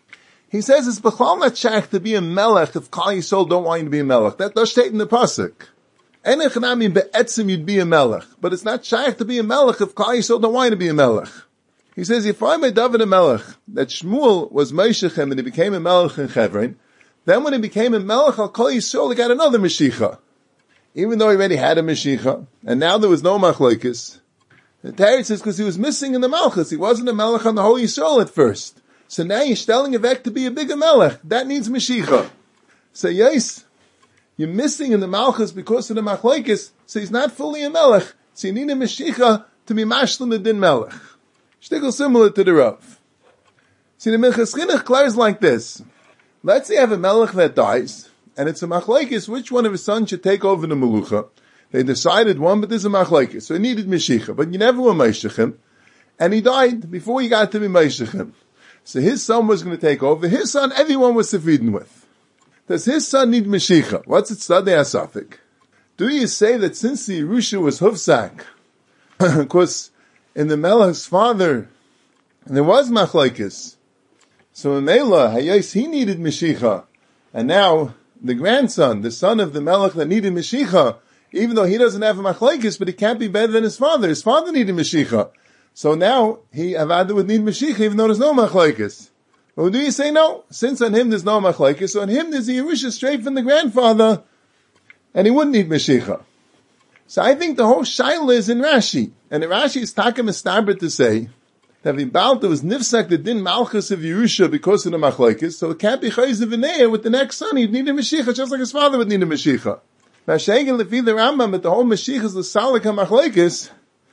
He says it's b'chal not shaykh to be a Melech if Kal Yisrael don't want you to be a Melech. That does state in the pasuk. Enechanami be'etzim you'd be a Melech. But it's not shaykh to be a Melech if Kal Yisrael don't want you to be a Melech. He says, if I made David a Melech, that Shmuel was Meishechem and he became a Melech in Chevron, then when he became a Melech, I'll call Yisrael, he got another Mashiach. Even though he already had a Mashiach, and now there was no Machlokes. The Torah says, because he was missing in the Malchus, he wasn't a Melech on the whole Yisrael at first. So now you're telling a Vek to be a bigger Melech. That needs Mashiach. So yes, you're missing in the Malchus because of the Machlokes, so he's not fully a Melech. So you need a Mashiach to be Mashlim the Din Melech. Shtickle similar to the Rav. See, the Minchas Chinuch clears like this. Let's say you have a Melech that dies, and it's a Machlokes, which one of his sons should take over the Melucha. They decided one, but there's a Machlokes, so he needed Mashiach, but you never were Meishechem, and he died before he got to be Meishechem. So his son was going to take over. His son, everyone was sefidin with. Does his son need Mashiach? What's it Tzadei HaSafik? Do you say that since the Yerusha was Hufsak, because in the Melech's father, there was Machlokes, so in Mela, Hayos, he needed Mashiach, and now the grandson, the son of the Melech that needed Mashiach, even though he doesn't have a Machlokes, but he can't be better than his father. His father needed Mashiach. So now, he, Avada would need Mashiach even though there's no Machlokes. Well, do you say no? Since on him there's no Machlokes, so on him there's a Yerusha straight from the grandfather, and he wouldn't need Mashiach. So I think the whole Shaila is in Rashi. And in Rashi is Takim Estabrit to say, that Vibalta was Nifsak the Din Malchus of Yerusha because of the Machlokes, so it can't be Chayz V'neah with the next son, he'd need a Mashiach, just like his father would need a Mashiach. Mashaygan Lefi the Rambam, but the whole Mashiach is the Salik HaMachlokes,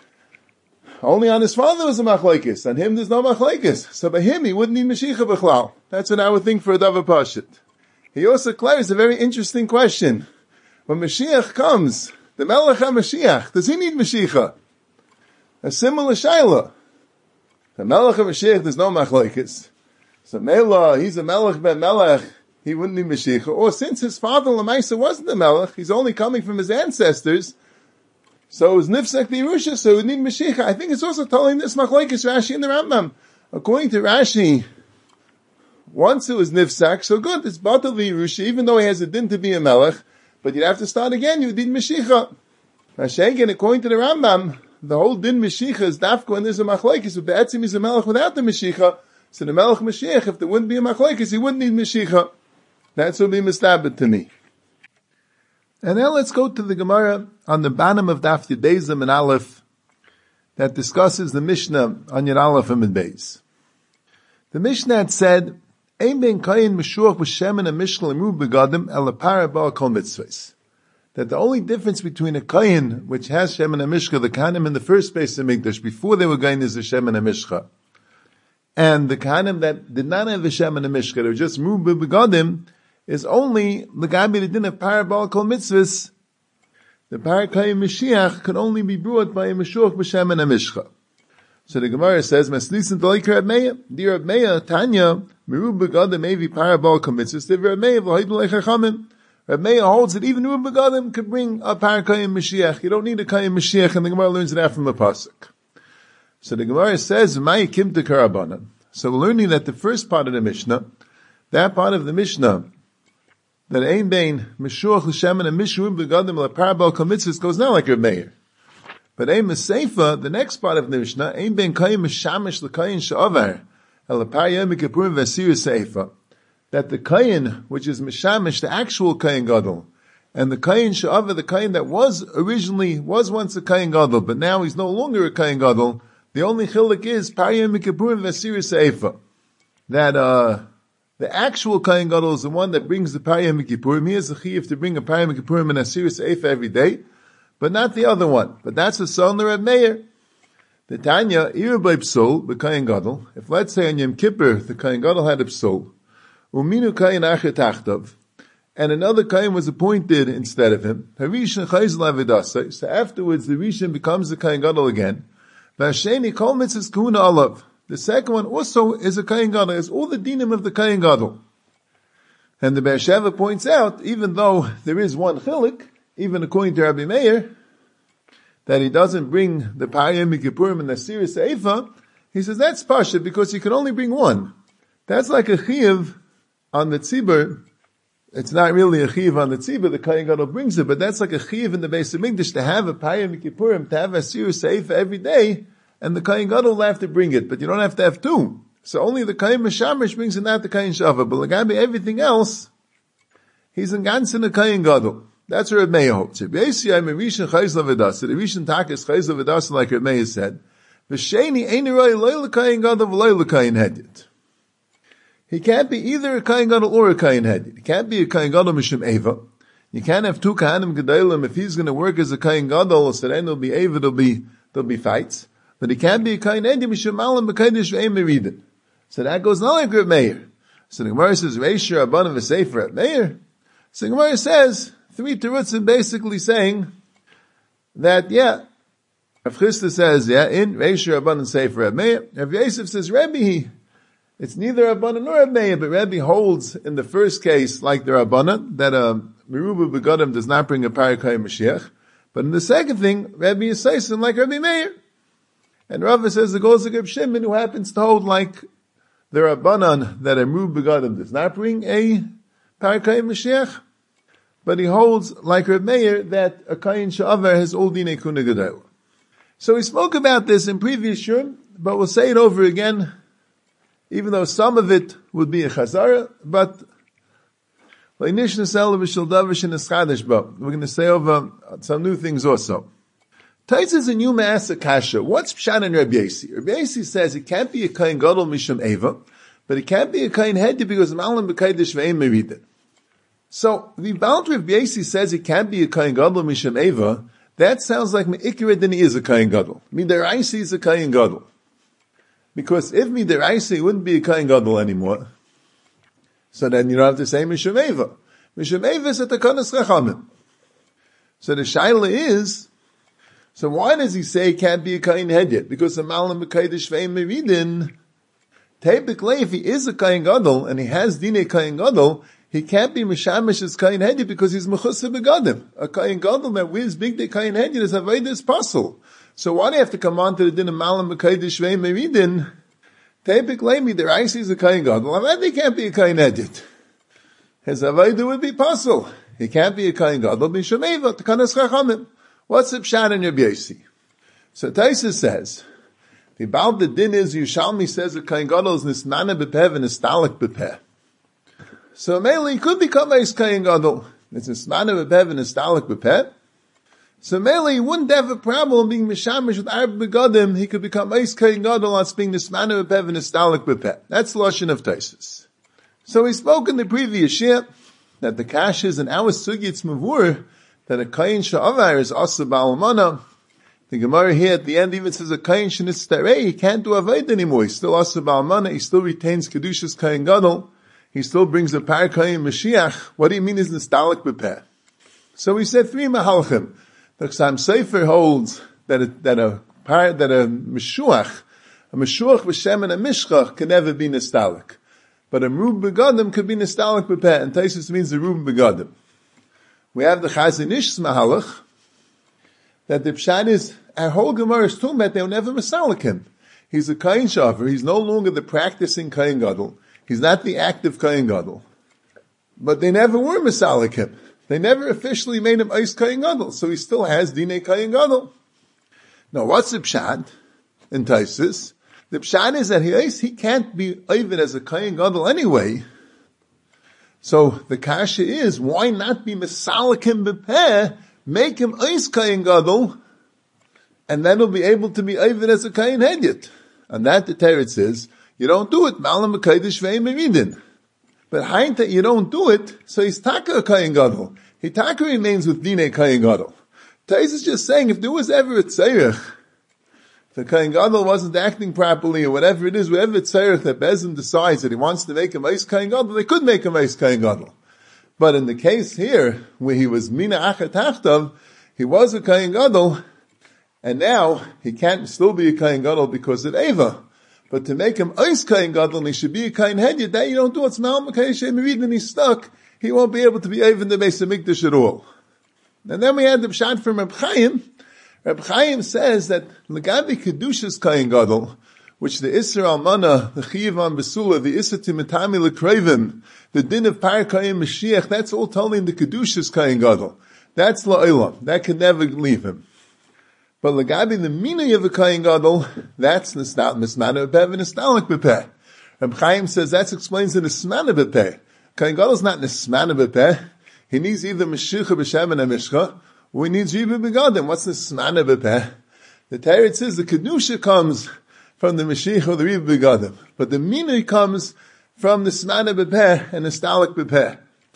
only on his father was a Machlokes, on him there's no Machlokes. So by him he wouldn't need Mashiach B'chlal. That's what I would think for a Davar Pashit. He also declares a very interesting question. When Mashiach comes, the Melech HaMashiach, does he need Mashiach? A similar Shaila. The Melech HaMashiach, there's no Machlokes. So Mela, he's a Melech ben Melech, he wouldn't need Mashiach. Or since his father Lamaisa wasn't a Melech, he's only coming from his ancestors, so it was Nifsak the Yerusha, so he would need Mashiach. I think it's also telling this Machlokes Rashi and the Rambam. According to Rashi, once it was Nifsak, so good, it's Batal the Yerusha, even though he has a din to be a Melech, but you'd have to start again, you would need Mashiach. Rashi, according to the Rambam, the whole din Mashiach is dafka when there's a Machlokes, but Be'etzim is a Melech without the Mashiach, so the Melech Mashiach, if there wouldn't be a Machlokes, he wouldn't need Mashiach. That's what would be mistabed to me. And now let's go to the Gemara on the bottom of Daf Yud Beis and Aleph that discusses the Mishnah on Yud Aleph and Beis. The Mishnah had said, Ein ben kayin meshuach b'shemen a mishkel imru begadim el apara ba kol mitzvahs. That the only difference between a kayin, which has shemen and mishka, the kahanim in the first place of Mikdash, before they were going is the shemen and mishka, and the kahanim that did not have the shemen and mishka, they were just imru begadim, is only the gabi that didn't have para ba kol mitzvahs. The para kayin Mashiach could only be brought by a meshuach b'shemen and mishka. So the Gemara says, Masnisin Dalik Reb Meir, Dear Reb Meir, Tanya, Meru Begadim Evi Parabal Komitzvus, Dear Reb Meir, V'hoidul Echachamim. Reb Meir holds that even Meru Begadim could bring a Parakayim Mashiach. You don't need a Kayim Mashiach, and the Gemara learns that from the Pasuk. So the Gemara says, Mai Kim to Karabanan. So we're learning that the first part of the Mishnah, that part of the Mishnah, that Ein Bein, Meshuach L'Shemen, and Mishru Begadim La Parabal Komitzvus goes not like Reb Meir. But Ein Meseifa, the next part of the Mishnah, Ein Ben Kayim Meshamish L'Kayin Sha'avar, El Parayim Kippurim Vesir Seifa, that the Kayin, which is Meshamish, the actual Kayin Gadol, and the Kayin Sha'avar, the Kayin that was originally, was once a Kayin Gadol, but now he's no longer a Kayin Gadol, the only chiluk is Parayim Kippurim Vesir Seifa, that, uh, the actual Kayin Gadol is the one that brings the Parayim Kippurim. He has a chiyuv to bring a Parayim Kippurim and a Asir Seifa every day, but not the other one. But that's the son of Reb Meir. The Tanya, Irabay Psol, the Kayin Gadol, if let's say on Yom Kippur, the Kayin Gadol had a Psol, Uminu Kayin Achet Achtav, and another Kayin was appointed instead of him, Harishan Chayzel Avedasa, so afterwards the Rishon becomes the Kayin Gadol again, Vasheni Kol Mitzvahs Kahuna Alav. The second one also is a Kayin Gadol, has all the dinim of the Kayin Gadol. And the Be'er Sheva points out, even though there is one chilik, even according to Rabbi Meir, that he doesn't bring the Parayim Kippurim and the Asir Seifa, he says that's Pasha because you can only bring one. That's like a Chiv on the Tzibur. It's not really a Chiv on the Tzibur, the Kayin Gadol brings it, but that's like a Chiv in the Beis HaMikdash to have a Parayim Kippurim, to have a Asir Seifa every day, and the Kayin Gadol will have to bring it, but you don't have to have two. So only the Kayin Meshamish brings it, not the Kayin Shava, but Lagabi everything else, he's in Gans in the Kayin Gadol. That's what Reb Meir holds. The Rishon Tak is Chayzla V'dasa, like Reb Meir said. V'sheni ein roi loy l'kayin gadol v'loy l'kayin hedit. He can't be either a kayin gadol or a kayin hedit. He can't be a kayin gadol mishum eva. You can't have two kahanim gedolim. If he's going to work as a kayin gadol, so then there'll be eva, there'll be, there'll be fights. But he can't be a kayin hedit mishum alam b'kaydish v'ein meridin. So that goes not like Reb Meir. So the Gemara says, Reishir Abban v'sefer Reb Meir. So the Gemara says, three terutzim basically saying that, yeah, Rav Chisda says, yeah, in Reishir Rabban and Sefer Reb Meir. Rav Yosef says, Rebbe, it's neither Rabbanan nor Reb Meir, but Rebbe holds in the first case like the Rabbanan, that a Meruba Begadim does not bring a Parakayim Mashiach. But in the second thing, Rebbe is saying like Rebbe Meir. And Rava says the goes of Reb Shimon, who happens to hold like the Rabbanan, that a Meruba Begadim does not bring a Parakayim Mashiach. But he holds, like Reb Meir, that a Kayin Sha'avar has all Dinei Kuna Gedol. So we spoke about this in previous shur, but we'll say it over again, even though some of it would be a Chazara, but we're going to say over some new things also. Tais is a new Ma'asa Kasha. What's Pshat in Rabbi Yossi? Rabbi Yossi says it can't be a Kayin Gadol Mishum Eva, but it can't be a Kayin Hedi because Malam B'Kaydish V'Ein Meridin. So, the Baal Rav Yossi says it can't be a Kayin Gadol Mishum Eva. That sounds like Me'ikra then he is a Kayin Gadol. Midaraisi is a Kayin Gadol. Because if Midaraisi wouldn't be a Kayin Gadol anymore, so then you don't have to say Mishum Eva. Mishum Eva is a Takanas Chachamim. So the Shaila is, so why does he say it can't be a Kayin Hedit? Because the Malam B'Kaydish V'Ein Meridin, typically if he is a Kayin Gadol, and he has Dinei Kayin Gadol, he can't be Mishamish as Kayin Hedi because he's Mechusah Begadim. A Kayin Gadol that wears big day Kayin Hedi is Avodas Pasul. So why do you have to come on to the din of Malam B'Kaydish V'Ein Meridin? Typically, the Raisi is a Kayin Gadol. Avadi can't be a Kayin Hedit. His Avodah would be Pasul. He can't be a Kayin Gadol. Mishum Eva, Takanas Chachamim. What's the Pshat in Rabbi Yossi? So Taisa says, the Baal the din is, Yushalmi says a Kayin Gadol is Nisnana B'Peh and Nistalik B'Peh. So mainly he could become a Kayin Gadol. It's a smana b'peh and a stalik b'peh. So Mele, he wouldn't have a problem being mishamish with Arba Begadim. He could become Eis Kayin Gadol on being the smana b'peh and the stalik b'peh. That's the Lashon of Taisus. So we spoke in the previous year that the kash is an our sugitz mavur that a kayin sha'avar is asa ba'almana. The Gemara here at the end even says a kayin shenitztarei, he can't do avoid anymore. He's still asa ba'almana, he still retains kedushas kayin gadol, he still brings a par kayin mashiach. What do you mean is nistalik b'peh? So we said three mahalchim. The Chassam Sofer holds that a, that a par, that a meshuach, a meshuach v'shem and a mishchach can never be nistalik. But a Rub Begadim could be Nistalik B'peh, and Taisus means the Rub Begadim. We have the Chazon Ish's Mahalach, that the Pshat is, our whole Gemara is talking about they'll never Masalik him. He's a Kayin Shafer, he's no longer the practicing Kayin Gadol, he's not the active Kayin Gadol. But they never were Masalik him. They never officially made him Eis Kayin Gadol, so he still has Dinei Kayin Gadol. Now what's the Pshat in Taisus? The pshat is that he, he can't be oived as a kayin gadol anyway. So the kasha is, why not be mesalikim b'peh, make him ois kayin gadol, and then he'll be able to be oived as a kayin hedyot. And that the Torah says, you don't do it, malam b'kaidish ve'im meridin. But haint that you don't do it, so he's taka a kayin gadol. He taka remains with dinei kayin gadol. Tais is just saying, if there was ever a tzarech, if the Kayin Gadol wasn't acting properly, or whatever it is, whatever tzarech that Bezin decides that he wants to make him Eis Kayin Gadol, they could make him Eis Kayin Gadol. But in the case here, where he was Mina Achat Tachtav, he was a Kayin Gadol, and now he can't still be a Kayin Gadol because of Eva. But to make him Eis Kayin Gadol, and he should be a Kayin Hedyot, that you don't do. It's Ma'al Mekayeh Shem Merid, and he's stuck. He won't be able to be Eva in the Beis HaMikdash at all. And then we had the Pshat from Reb Chaim. Reb Chaim says that Legabi Kedushas Kayin Gadol, which the Isser Almana, the Chiyav on Besula, the Isser Timitami Lekrevim, the Din of Par Kayin Mashiach, that's all telling the Kedushas Kayin Gadol. That's La'olam. That can never leave him. But Legabi the Minay of a Kayin Gadol, that's Nismana B'peh and Nistalik B'peh. Reb Chaim says that explains the Nismana B'peh. Kayin Gadol is not Nismana B'peh. He needs either Mashiach B'Shem and a Mishcha, or he needs Riba Begadim. What's the Smana B'peh? The Torah says the Kedusha comes from the Mashiach or the Riba Begadim. But the Minay comes from the Smana B'peh and the Stalik B'peh.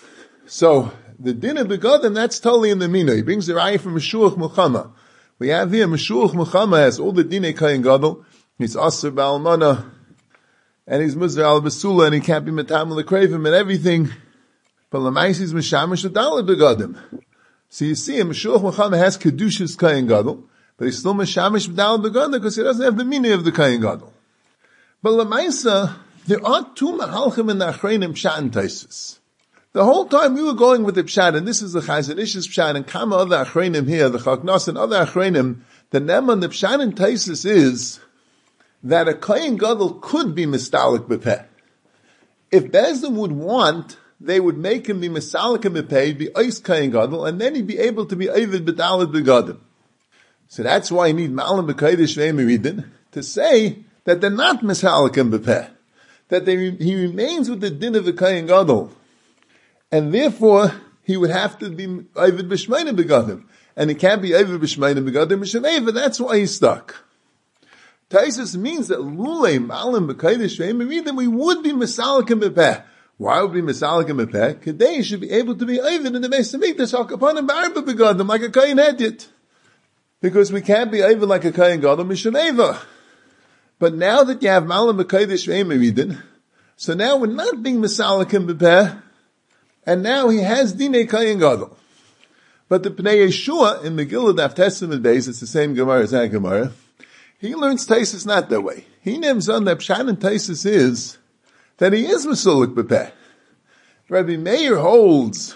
So, the Din of Begadim, that's totally in the Minay. He brings the Raya from Meshuach Muchama. We have here, Meshuach Muchama has all the Dinei Kayin Gadol. He's Asr Ba'almana, and he's Muzar al-Basula, and he can't be Metam L'Krevim and everything. But Lamais is Meshamish L'Dalet Begadim. So you see, Meshuach Muchama has Kedushas Kayin Gadol, but he's still Meshamish L'Dalet Begadim because he doesn't have the meaning of the Kayin Gadol. But Lamaisa, there are two Mahalchim in the Achreinim Pshat and Taisus. The whole time we were going with the Pshat, and this is the Chazon Ish's Pshat, and Kama other Achreinim here, the Chaknos and other Achreinim, the Nem on the Pshat and Taisus is that a Kayin Gadol could be Mistalik B'peh. If Bezdin would want, they would make him be Mistalik B'peh, be Eis Kayin Gadol, and then he'd be able to be Eivid B'dalet B'gadim. So that's why you need Ma'alim B'kaidish Ve'emiridin, to say that they're not Mistalik B'peh, that they, he remains with the din of the Kayin Gadol. And therefore, he would have to be Eivid B'shmeina B'gadim. And he can't be Eivid B'shmeina B'gadim B'shem that's why he's stuck. Taisus means that Lulei Malim B'kaidish Ve'emiridin, we would be Misalikim B'peh. Why would we be Misalikim B'peh? Kadei should be able to be Eivid in the Beis HaMikdash Hakapanim B'arba B'gadim, like a Kayin Hedyot. Because we can't be Eivid like a Kayin Gadol B'shem. But now that you have Malim B'kaidish Ve'emiridin, so now we're not being Misalikim B'peh, and now he has Dinei Kayin Gadol. But the Pnei Yeshua in Megillah Daf Testament Beis, it's the same Gemara as that Gemara, he learns Taisus not that way. He names on that Pshat and Taisus is that he is Masulik B'peh. Rabbi Meir holds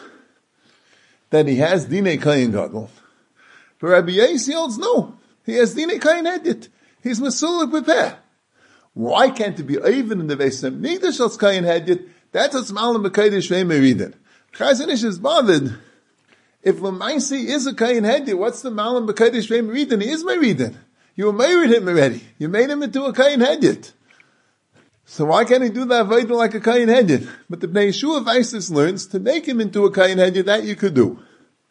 that he has Dinei Kayin Gadol. But Rabbi Yossi holds no. He has Dinei Kayin Hedyot. He's Masulik B'peh. Why can't it be even in the Beis HaMikdash als Kayin Hedyot? That's what's Malam B'kaidish Ve'emiridin. Chazon Ish is bothered. If Lamaisi is a Kayin Hedyot, what's the Malam B'kaidish Ve'emiridin? He is Meridin. You married him already. You made him into a Kayin Hedyot. So why can't he do the avodah like a Kayin Hedyot? But the Bnei Yeshua Vaisis learns to make him into a Kayin Hedyot, that you could do.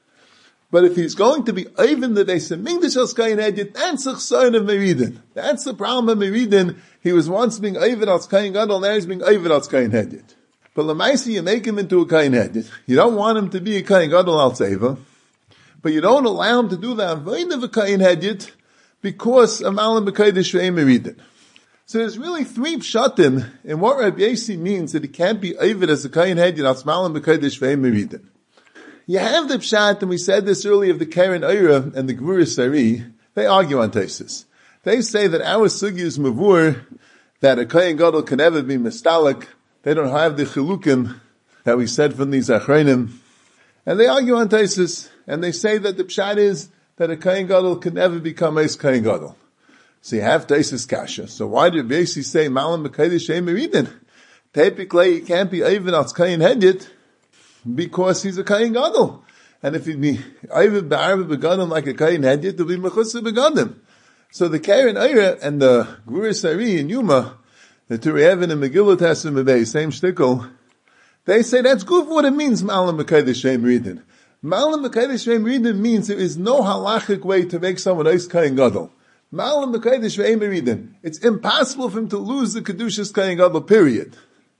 But if he's going to be even the Beis Hamikdash as Kayin Hedyot, that's the son of Meridin. That's the problem of Meridin. He was once being Ovid as Kayin Gadol, now he's being Ovid as Kayin Hedyot. But Lamaisi, you make him into a Kayin Hedyot. You don't want him to be a Kayin Gadol al Seva, but you don't allow him to do the avodah of a Kayin Hedyot because of Malam B'Kodesh Ve'em Meridin. So there's really three pshatim in what Rabbi Yossi means that he can't be Ovid as a Kayin Hedyot as Malam B'Kodesh Ve'em Meridin. You have the pshat, and we said this earlier, of the Keren Oira and the Gvura Sari. They argue on Tosfos. They say that our sugi is mavur, that a Kayin Gadol can never be mistalik. They don't have the chilukim that we said from these achronim. And they argue on Tosfos, and they say that the pshat is that a Kayin Gadol can never become a Kayin Gadol. So you have Tosfos kasha. So why did Rabbi Yossi say Malam B'Kodesh Ve'em Meridin? Typically, he can't be Ovid as Kayin Hedyot, because he's a Kayin Gadol. And if he'd be Ovid B'Arba B'Gadim like a Kayin Hedyot, it'll be Mechutza B'Gadim. So the Keren Oira and the Gvura Sari and Yuma, the Turei Even and Megillah Tessim Mebei, same shtickle, they say that's good for what it means, Malam B'Kodesh Ve'em Meridin. Malam B'Kodesh Ve'em Meridin means there is no halachic way to make someone else Kayin Gadol. Malam B'Kodesh Ve'em Meridin. It's impossible for him to lose the Kedushas Kayin Gadol, period.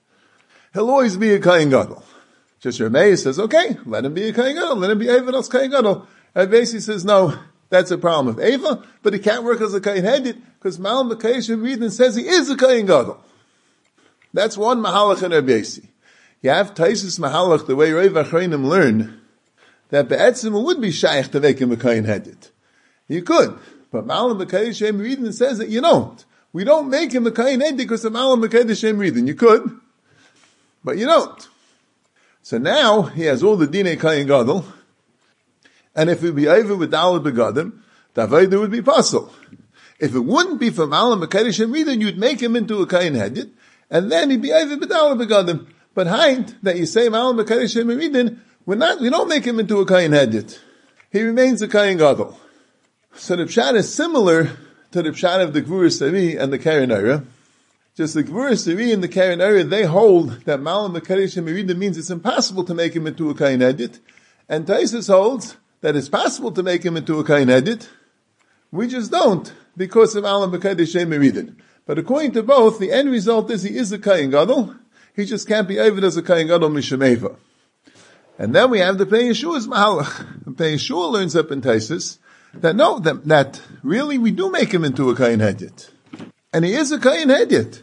He'll always be a Kayin Gadol. Just Ramey says, okay, let him be a Kayin Gadol, let him be Eva as Kayin Gadol. And basically says, no, that's a problem of Eva, but he can't work as a Kayin Hedyot, because Malam B'Kodesh Ve'em Meridin says he is a Kayin Gadol. That's one Mahalach in Rabbi Yossi. You have Tosfos Mahalach, the way Rav Achronim learn, that Be'etzim would be shaykh to make him a Kayin Hedyot. You could, but Malam B'Kodesh Ve'em Meridin says that you don't. We don't make him a Kayin Hedyot because of Malam B'Kodesh Ve'em Meridin. You could, but you don't. So now, he has all the Dinei Kayin Gadol, and if it would be over with Daled Begadim, the Avodah would be possible. If it wouldn't be for Malam B'Kodesh Ve'em Meridin, you'd make him into a Kayin Hedyot, and then he'd be over with Daled Begadim. But Haint, that you say Malam B'Kodesh Ve'em Meridin, we're not, we don't make him into a Kayin Hedyot. He remains a Kayin Gadol. So the pshat is similar to the pshat of the Gvura Sari and the Keren Oira. Just the Gvura Sari and the Keren Oira, they hold that Malam B'Kodesh Ve'em Meridin means it's impossible to make him into a Kayin Hedyot. And Tosfos holds that it's possible to make him into a Kayin Hedyot. We just don't, because of Malam B'Kodesh Ve'em Meridin. But according to both, the end result is he is a Kayin Gadol. He just can't be Ovid as a Kayin Gadol Mishum Eva. And then we have the Pnei Yeshua's Mahalach. The Pnei Yeshua learns up in Tosfos that no, that, that really we do make him into a Kayin Hedyot. And he is a Kayin Hedyot.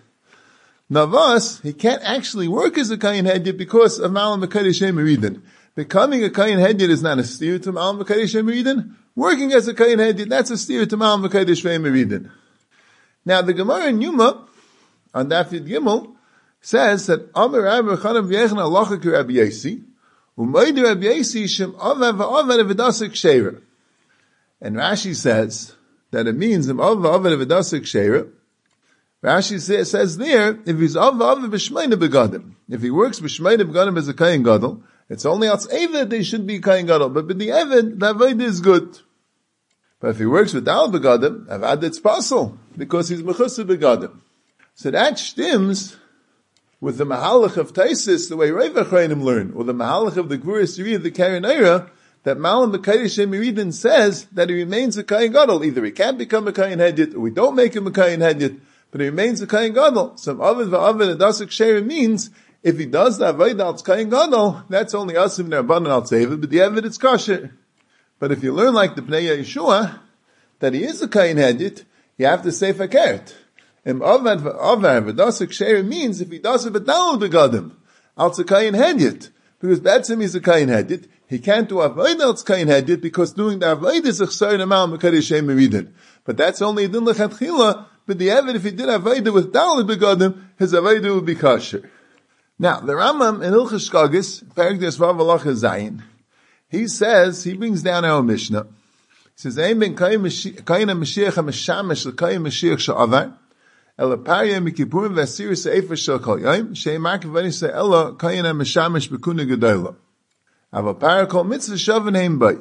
Navas, he can't actually work as a Kayin Hedyot because of Malam B'Kodesh Ve'em Meridin. Becoming a Kayin Hedyot is not a steer to Malam B'Kodesh Ve'em Meridin. Working as a Kayin Hedyot, that's a steer to Malam B'Kodesh Ve'em Meridin. Now the Gemara in Yuma, on Daf Yud Gimel, says that Amar Rabbi Chanan V'Yechon Halacha Ki Rabbi Yossi, U'Moed Rabbi Yossi Shem Avav V'Avad V'Dasek Sheira. And Rashi says that it means Im Avav V'Avad V'Dasek Sheira. Rashi says, says there, if he's Avav V'Avad B'Shmeina B'Gadim, if he works B'Shmeina B'Gadim as a Kayin Gadol, it's only as Eved they should be Kayin Gadol, but with the Eved, the Avodah is good. But if he works with Dal Begadim, Avad it's possible, because he's Mechutza Begadim. So that stems with the Mahalach of Tosfos, the way Rav Achronim learn, or the Mahalach of the Gvura Sari of the Keren Oira, that Malam B'Kodesh Ve'em Meridin says that he remains a Kayin Gadol. Either he can't become a Kayin Hedyot, or we don't make him a Kayin Hedyot, but he remains a Kayin Gadol. So Avid V'Avid Adasik Sheira means, if he does the Avodah al Kayin Gadol, that's only Asim Nerbanan al Tzeva, but the Evid it's kosher. But if you learn like the Pnei Yeshua, that he is a Kayin Hedyot, you have to say Fakert. Im Avad V'Avid Adasik Sheira means, if he does it V'Daled Begadim, al Kayin Hedyot, because that's him, he's a Kayin Hedyot, he can't do Avodah al Kayin Hedyot, because doing the Avodah is a Chsar Malam B'Kodesh Ve'em Meridin. But that's only a Din L'Chatchila, but the Evid, if he did Avodah with Daled Begadim, his Avodah would be kosher. Now, the Rambam in Hilchos Shkagos, Perek Desvav Halacha Zayin, he says, he brings down our Mishnah. He says, Ein ben Kayin HaMashiach HaMeshamish L'Kayin Mashiach She'avar, Ela Parya Mikipurim V'Asir Se'efer Shel Kol Yom, She'emar Kivani Se'ela Kayin HaMeshamish B'Kuna Gedola. Ava Parya Kol Mitzvah Shavan Heim Bay.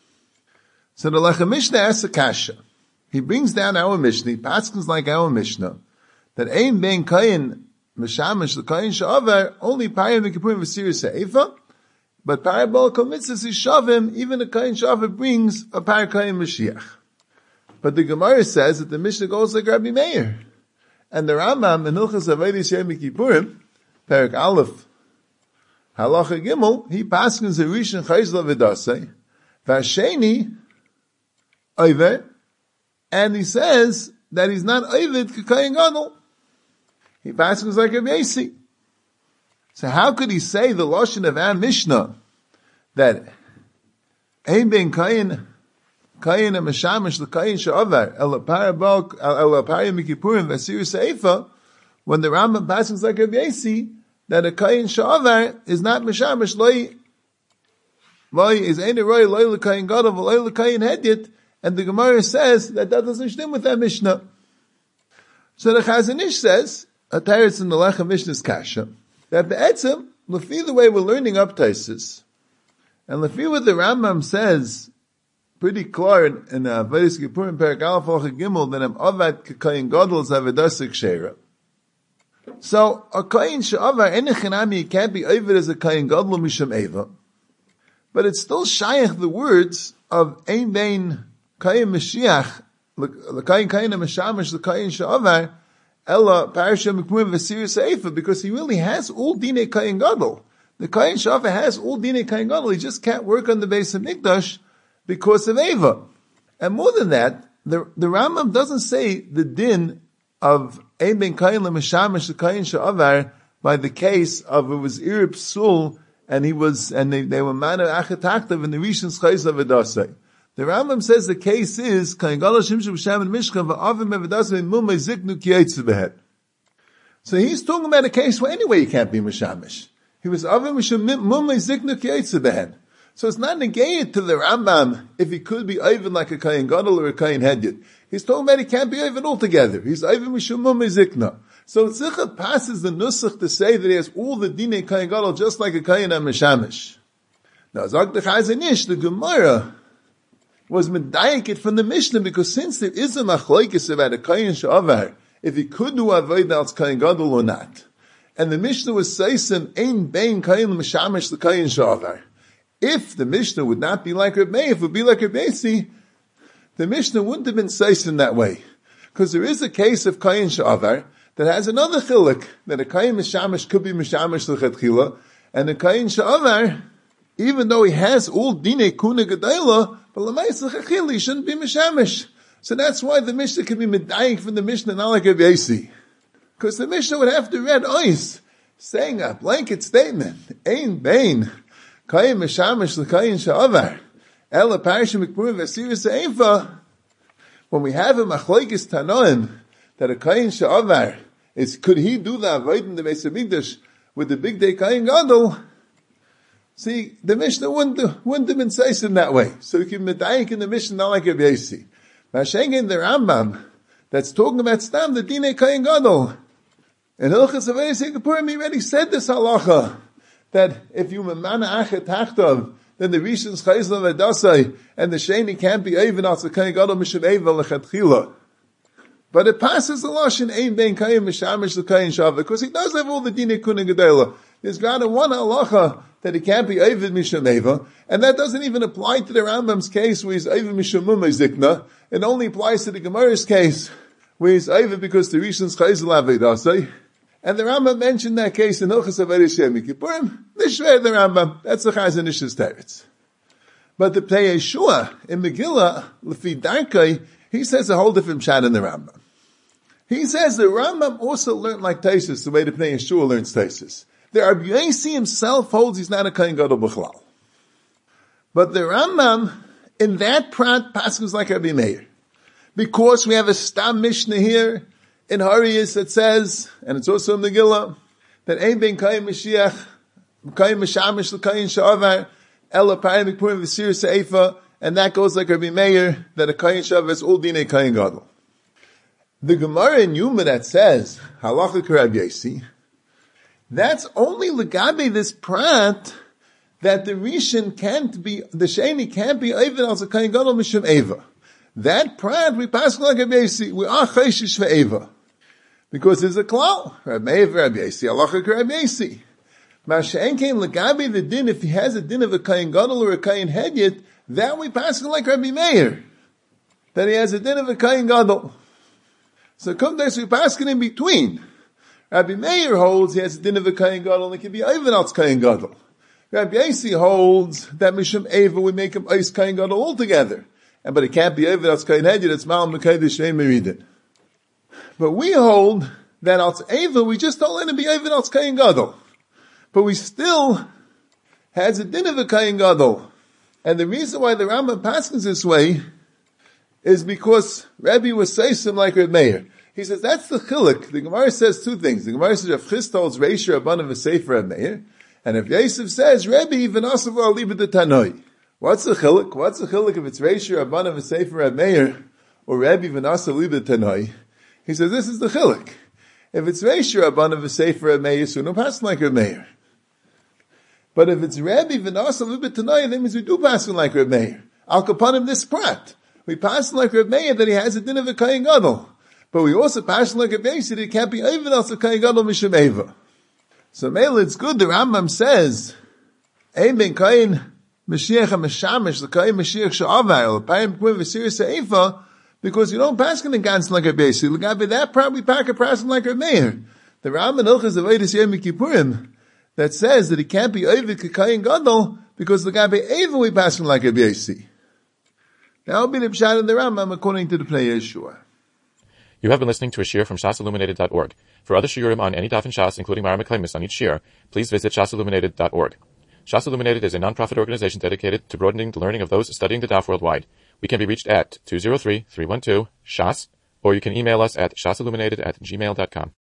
So the Lechem Mishnah asks a kasha. He brings down our Mishnah, he paskins like our Mishnah, that Ein ben Kayin Meshamish l'kayin she'avar only parayim v'kippurim v'sirus ha'efa, but parabol kol mitzvahs is shavim, even a kayin she'avar brings a parakayim Mashiach. But the Gemara says that the Mishnah goes like Rabbi Meir. And the Rambam in Hilchos Avodas Yom Kippurim, Perek Aleph, Halacha Gimel, he paskins a Rishon Chayzla V'dasei, V'asheni, Oivet, and he says that he's not Oivet K'kayin Gadol. He paskins like Rabbi Yossi. So how could he say the Lashon of our Mishnah, that Ein Ben Kayin, Kayin and Meshamish l'Kayin she'avar el parabol el parayim mikippurim v'asirus ha'efa, when the Rambam passes like Rabbi Yossi that a Kayin she'avar is not Meshamish loy loy is ein roy loy l'Kayin gadol v'loy l'Kayin hedyet, and the Gemara says that that doesn't stem with that Mishnah. So the Chazon Ish says a teretz in the Lechem Mishnah's kasha that be'etzem lefi the way we're learning up Taisus and lefi what the Rambam says pretty clear in, in uh, Avodas Kippurim Perek Aleph Halacha Gimel that I'm avad k'kayin gadol zavedasik sheira. So a kayin she'avar any chinami can't be ovid as a kayin gadol misham eva, but it's still shayach the words of ein bein kayin Mashiach l'kayin kayin meshamish l'kayin she'avar ella parasha mikpurim v'sirus ha'efa, because he really has all dinei kayin gadol. The kayin she'avar has all dinei kayin gadol. He just can't work on the base of Mikdash because of Eva. And more than that, the, the Rambam doesn't say the din of Ein Ben Kayin L'Meshamish L'Kayin She'avar by the case of it was Irib Sul and he was, and they, they were Mana Achetaktav in the Rishon Chayzla V'dasei. The Rambam says the case is Kayin Gadol Shimshu B'Sham and Mishkan V'Avim V'dasei Mumay Ziknu Kiyetzu B'Het. So he's talking about a case where anyway you can't be Meshamish. He was Avim Mumay Ziknu Kiyetzu B'Het. So it's not negated to the Rambam if he could be Ivan like a Kayin Gadol or a Kayin Hedyot. He's talking about he can't be Ivan altogether. He's Ivan Mishum Mumay Zikna. So Tzichat passes the Nusach to say that he has all the Dinei Kayin Gadol just like a Kayin HaMeshamish. Now, Zog the Chazon Ish, the Gemara was medayik it from the Mishnah, because since there is a machlokes about a Kayin She'avar, if he could do Avodah als Kayin Gadol or not, and the Mishnah was Seisim Ein Bein Kayin Meshamish the Kayin She'avar. If the Mishnah would not be like Reb Meir, if it would be like Reb Yossi, the Mishnah wouldn't have been Seisim that way. Because there is a case of Kayin She'avar that has another chiluk, that a Kayin Meshamish could be Meshamish L'chatchila, and a Kayin She'avar, even though he has all Dinei Kuna Gedayla, but L'mayis L'chachila, he shouldn't be Meshamish. So that's why the Mishnah can be medayik from the Mishnah, not like Reb Yossi. Because the Mishnah would have to read ois, saying a blanket statement, Ein Bein, Kayin Meshamish L'Kayin She'avar, Ela Parashim Mikpurim V'Asirus Ha'efa, when we have a machlokes Tanoim, that a Kayin She'avar is, could he do the Avodah in the Beis HaMikdash with the big day Kayin Gadol? See, the Mishnah wouldn't, wouldn't have been says in that way. So you can medayik in the Mishnah not like Rabbi Yossi. Masheng in the Rambam, that's talking about Stam, the Dinei Kayin Gadol. In Hilchos Avodas Kippurim, he already said this halacha, that if you memana achet tachtav, then the Rishon's Chayzla V'dasei, and the Sheni can't be even as a Kayin Gadol Mishum Eva L'chatchila. But it passes the Lashon Ein Ben Kayin Meshamish L'Kayin She'avar, because he does have all the Dinei Kuna Gedela. There's got a one halacha that he can't be Ovid Mishum Eva, and that doesn't even apply to the Rambam's case where he's Ovid Mishum Mumay Zikna. It only applies to the Gemara's case where he's Ovid because the Rishon's Chayzla V'dasei. And the Rambam mentioned that case in Hilchos Avodas Yom Kippurim. Nishvei the Rambam. That's the Chazon Ish's teretz. But the Pnei Yeshua in Megillah, Lefi Darkei, he says a whole different pshat in the Rambam. He says the Rambam also learned like Taisus, the way the Pnei Yeshua learns Taisus. The Rabbi Yossi himself holds he's not a Kayin Gadol B'chlal. But the Rambam, in that prat, passes like Rabbi Meir. Because we have a Stam Mishnah here, in Hariyas that says, and it's also in the Megillah, that Ein Ben Kayin Mashiach, Kayin Meshamish L'Kayin She'avar, Ela Parayim Mikpurim V'Sirus Ha'efa, and that goes like Rabbi Meir, that a Kayin She'avar is all Dinei Kayin Gadol. The Gemara in Yuma that says, Halacha Rabbi Yossi, that's only L'gabe this prat, that the Rishon can't be, the Sheni can't be Ovid as a Kayin Gadol Mishum Eva. That prat, we pass like Rabbi Yossi, we are Chayshish Ve'eva. Because there's a klal. Rabbi Meir, Rabbi Yossi, halacha Rabbi Yossi. Masha'en kein legabi the din, if he has a din of a kain gadol or a kain hedyet, that we pass like Rabbi Meir. That he has a din of a kain gadol. So come there, so we pass in between. Rabbi Meir holds he has a din of a kain gadol, and it can be even else kain gadol. Rabbi Yossi holds that Mishum Eva, we make him ice kain gadol altogether. And but it can't be even else kain hedyet, it's mal mekaydish shein meridin. But we hold that als Eva, we just don't let him be even als kain gadol. But we still has a din of a kain gadol. And the reason why the Rambam passes this way is because Rabbi was saying like Reb Meir. He says that's the chiluk. The Gemara says two things. The Gemara says Rav Chista holds Reisha Rabban of a Sefer Reb Meir, and if Yosef says Rabbi even asav aliba de Tanoi. What's the chiluk? What's the chiluk if it's Reisha Rabban of a Sefer Reb Meir or Rabbi even asav aliba de Tanoi? He says this is the chiluk. If it's Reisha Rabban of a Sefer Reb Meir, so no pass like Reb Meir. But if it's Rabbi V'nasa Libet Tanai, that means we do pass him like Reb Meir. Al Kapanim this prat. We pass him like Reb Meir that he has a din of a kain gadol. But we also pass him like Reb Meir that it can't be even else a kain gadol mishum eva. So Mela, it's good. The Rambam says, Ein ben kain Mashiach HaMeshamish, the kain Mashiach Sha'avayel, Payim K'mim V'Sir Se'ifa, because you don't pass him in Gans like Reb Meir. So look at that part, we pack a pass him like Reb Meir. The Rambam Hilchas of Eidos Yom Kippurim, that says that he can't be Ovid K'kayin Gadol, because the guy be Eva we pass him like a B A C. That will be the Pshat in the Rambam according to the Pnei Yeshua. You have been listening to a shiur from shas illuminated dot org. For other shiurim on any daf in Shas, including Mara Meklemis on each shiur, please visit shas illuminated dot org. Shas Illuminated is a non-profit organization dedicated to broadening the learning of those studying the daf worldwide. We can be reached at two zero three, three one two, S H A S, or you can email us at shasilluminated at gmail dot com.